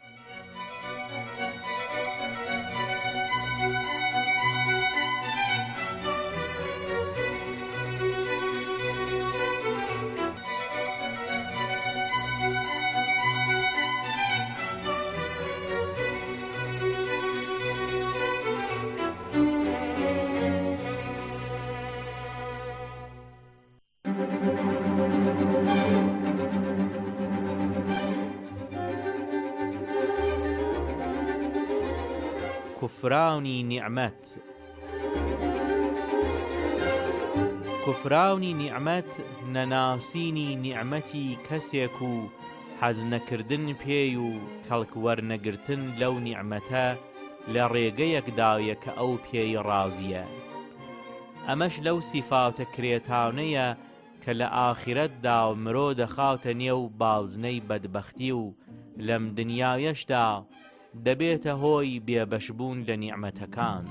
کوفراونی نیعمەت کوفراونی نیعمەت نەناسینی نیعمەتی کەسێک و حەز نەکردن پێی و کەڵکوەرنەگرتن لەو نیعمەتە لە ڕێگەیەکدایە کە ئەو پێی ڕازیە. ئەمەش لەو سیفاوتە کرێتاونەیە کە لە ئاخرەتدا مرۆ دەخاتە نێو باڵزنەی بەدبەختی و لەم دنیایەشدا دەبێتە هۆی بێبەشبوون لە نیعمەتەکان.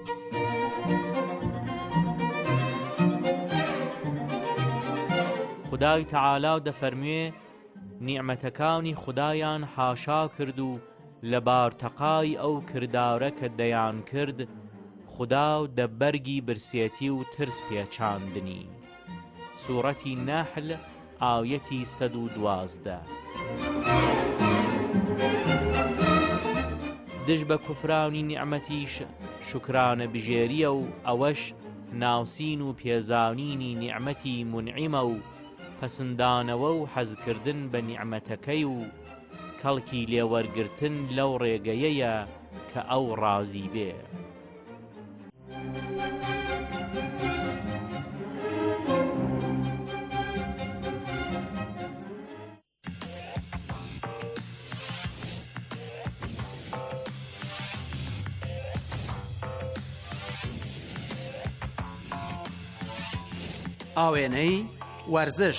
خودای تەعالا دەفەرموێ نیعمەتەکانی خودایان حاشا کرد و لە بارتەقای ئەو کردارە کە دەیان کرد خدا و دەبەرگی برسێتی و ترس پێچاندنی. سوورەتی نەحل ئاوەتی سەد و دوازدە. دژ بە کوفراونی نیعمەتیش شکرانە بژێریە و ئەوەش ناوسین و پێزانینی نیعمەتی منعیمە و پەسندانەوە و حەزکردن بە نیعمەتەکەی و کەڵکی لێوەرگرتن لەو ڕێگەیەیە کە ئەو ڕازی بێ. ئاوێنەی وەرزش.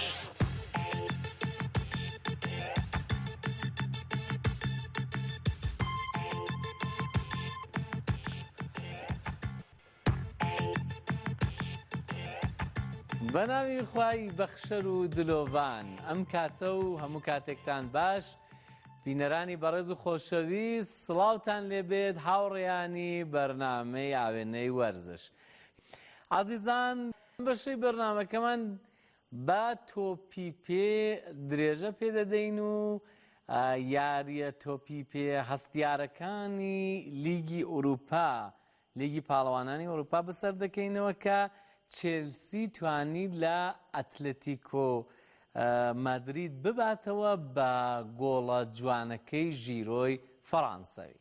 بەناوی خوای بەخشەر و دلۆڤان ئەم کاتە و هەموو کاتێکتان باش بینەرانی بەڕێز و خۆشەویست سڵاوتان لێبێت هاوڕێیانی بەرنامەی ئاوێنەی وەرزش. عەزیزان بەشەی بەرنامەکەمان با تۆپیپێ درێژە پێدەدەین و یاریە تۆپیپێ هەستیارەکانی لیگی ئوروپا لیگی پاڵەوانانی ئوروپا بەسەر دەکەینەوە کە چێلسی توانید لە ئەتلەتیکۆ مادرید بباتەوە بە گۆڵە جوانەکەی ژیرۆی فەڕانسەوی.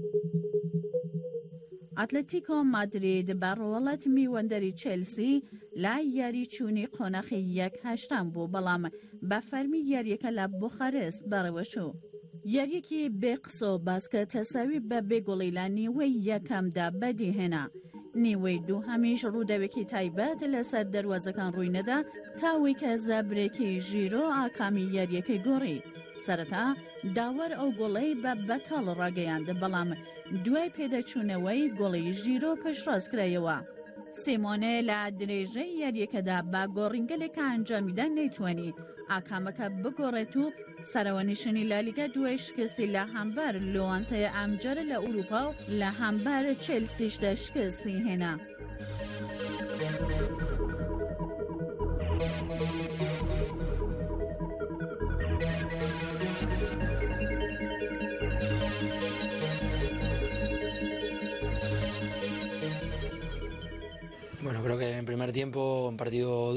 ئەتلەتیکۆ مادرید بە ڕۆڵەت میوەندەری چێلسی لا یاری چوونی قۆنەخی یەک هەشتان بوو بەڵام بە فەرمی یاریەکە لە بوخارست بەڕەوەچوو. یاریەکی بێ قسە و باسکە تەساوی بە بێگوڵی لە نیوەی یەکەمدا بەدیهێنا. نیوەی دوو هەمیش ڕوودەوێکی تایبەت لەسەر دەروازەکان ڕووی نەدا تاوی کە زەبرێکی ژیرۆ ئاکامی یاریەکەی گۆڕی. سەرەتا داوەر ئەو گوڵەی بە بەتاڵ ڕاگەیاند بەڵام دوای پێدەچوونەوەی گوڵی ژیرۆ پشتڕاستکرایەوە. سیمۆنێ لە درێژەی یاریەکەدا بە گۆڕینگەلێکە ئەنجامیدان نەیتوانی ئاکامەکە بگۆڕێت و سەرەوەنیشتنی لالیگا دوای شکستی لە هەمبەر لۆوانتەیە ئەمجارە لە ئوروپا و لە هەمبەر چێلسیشدا شکستی هێنا. Bueno, creo que en el primer tiempo un partido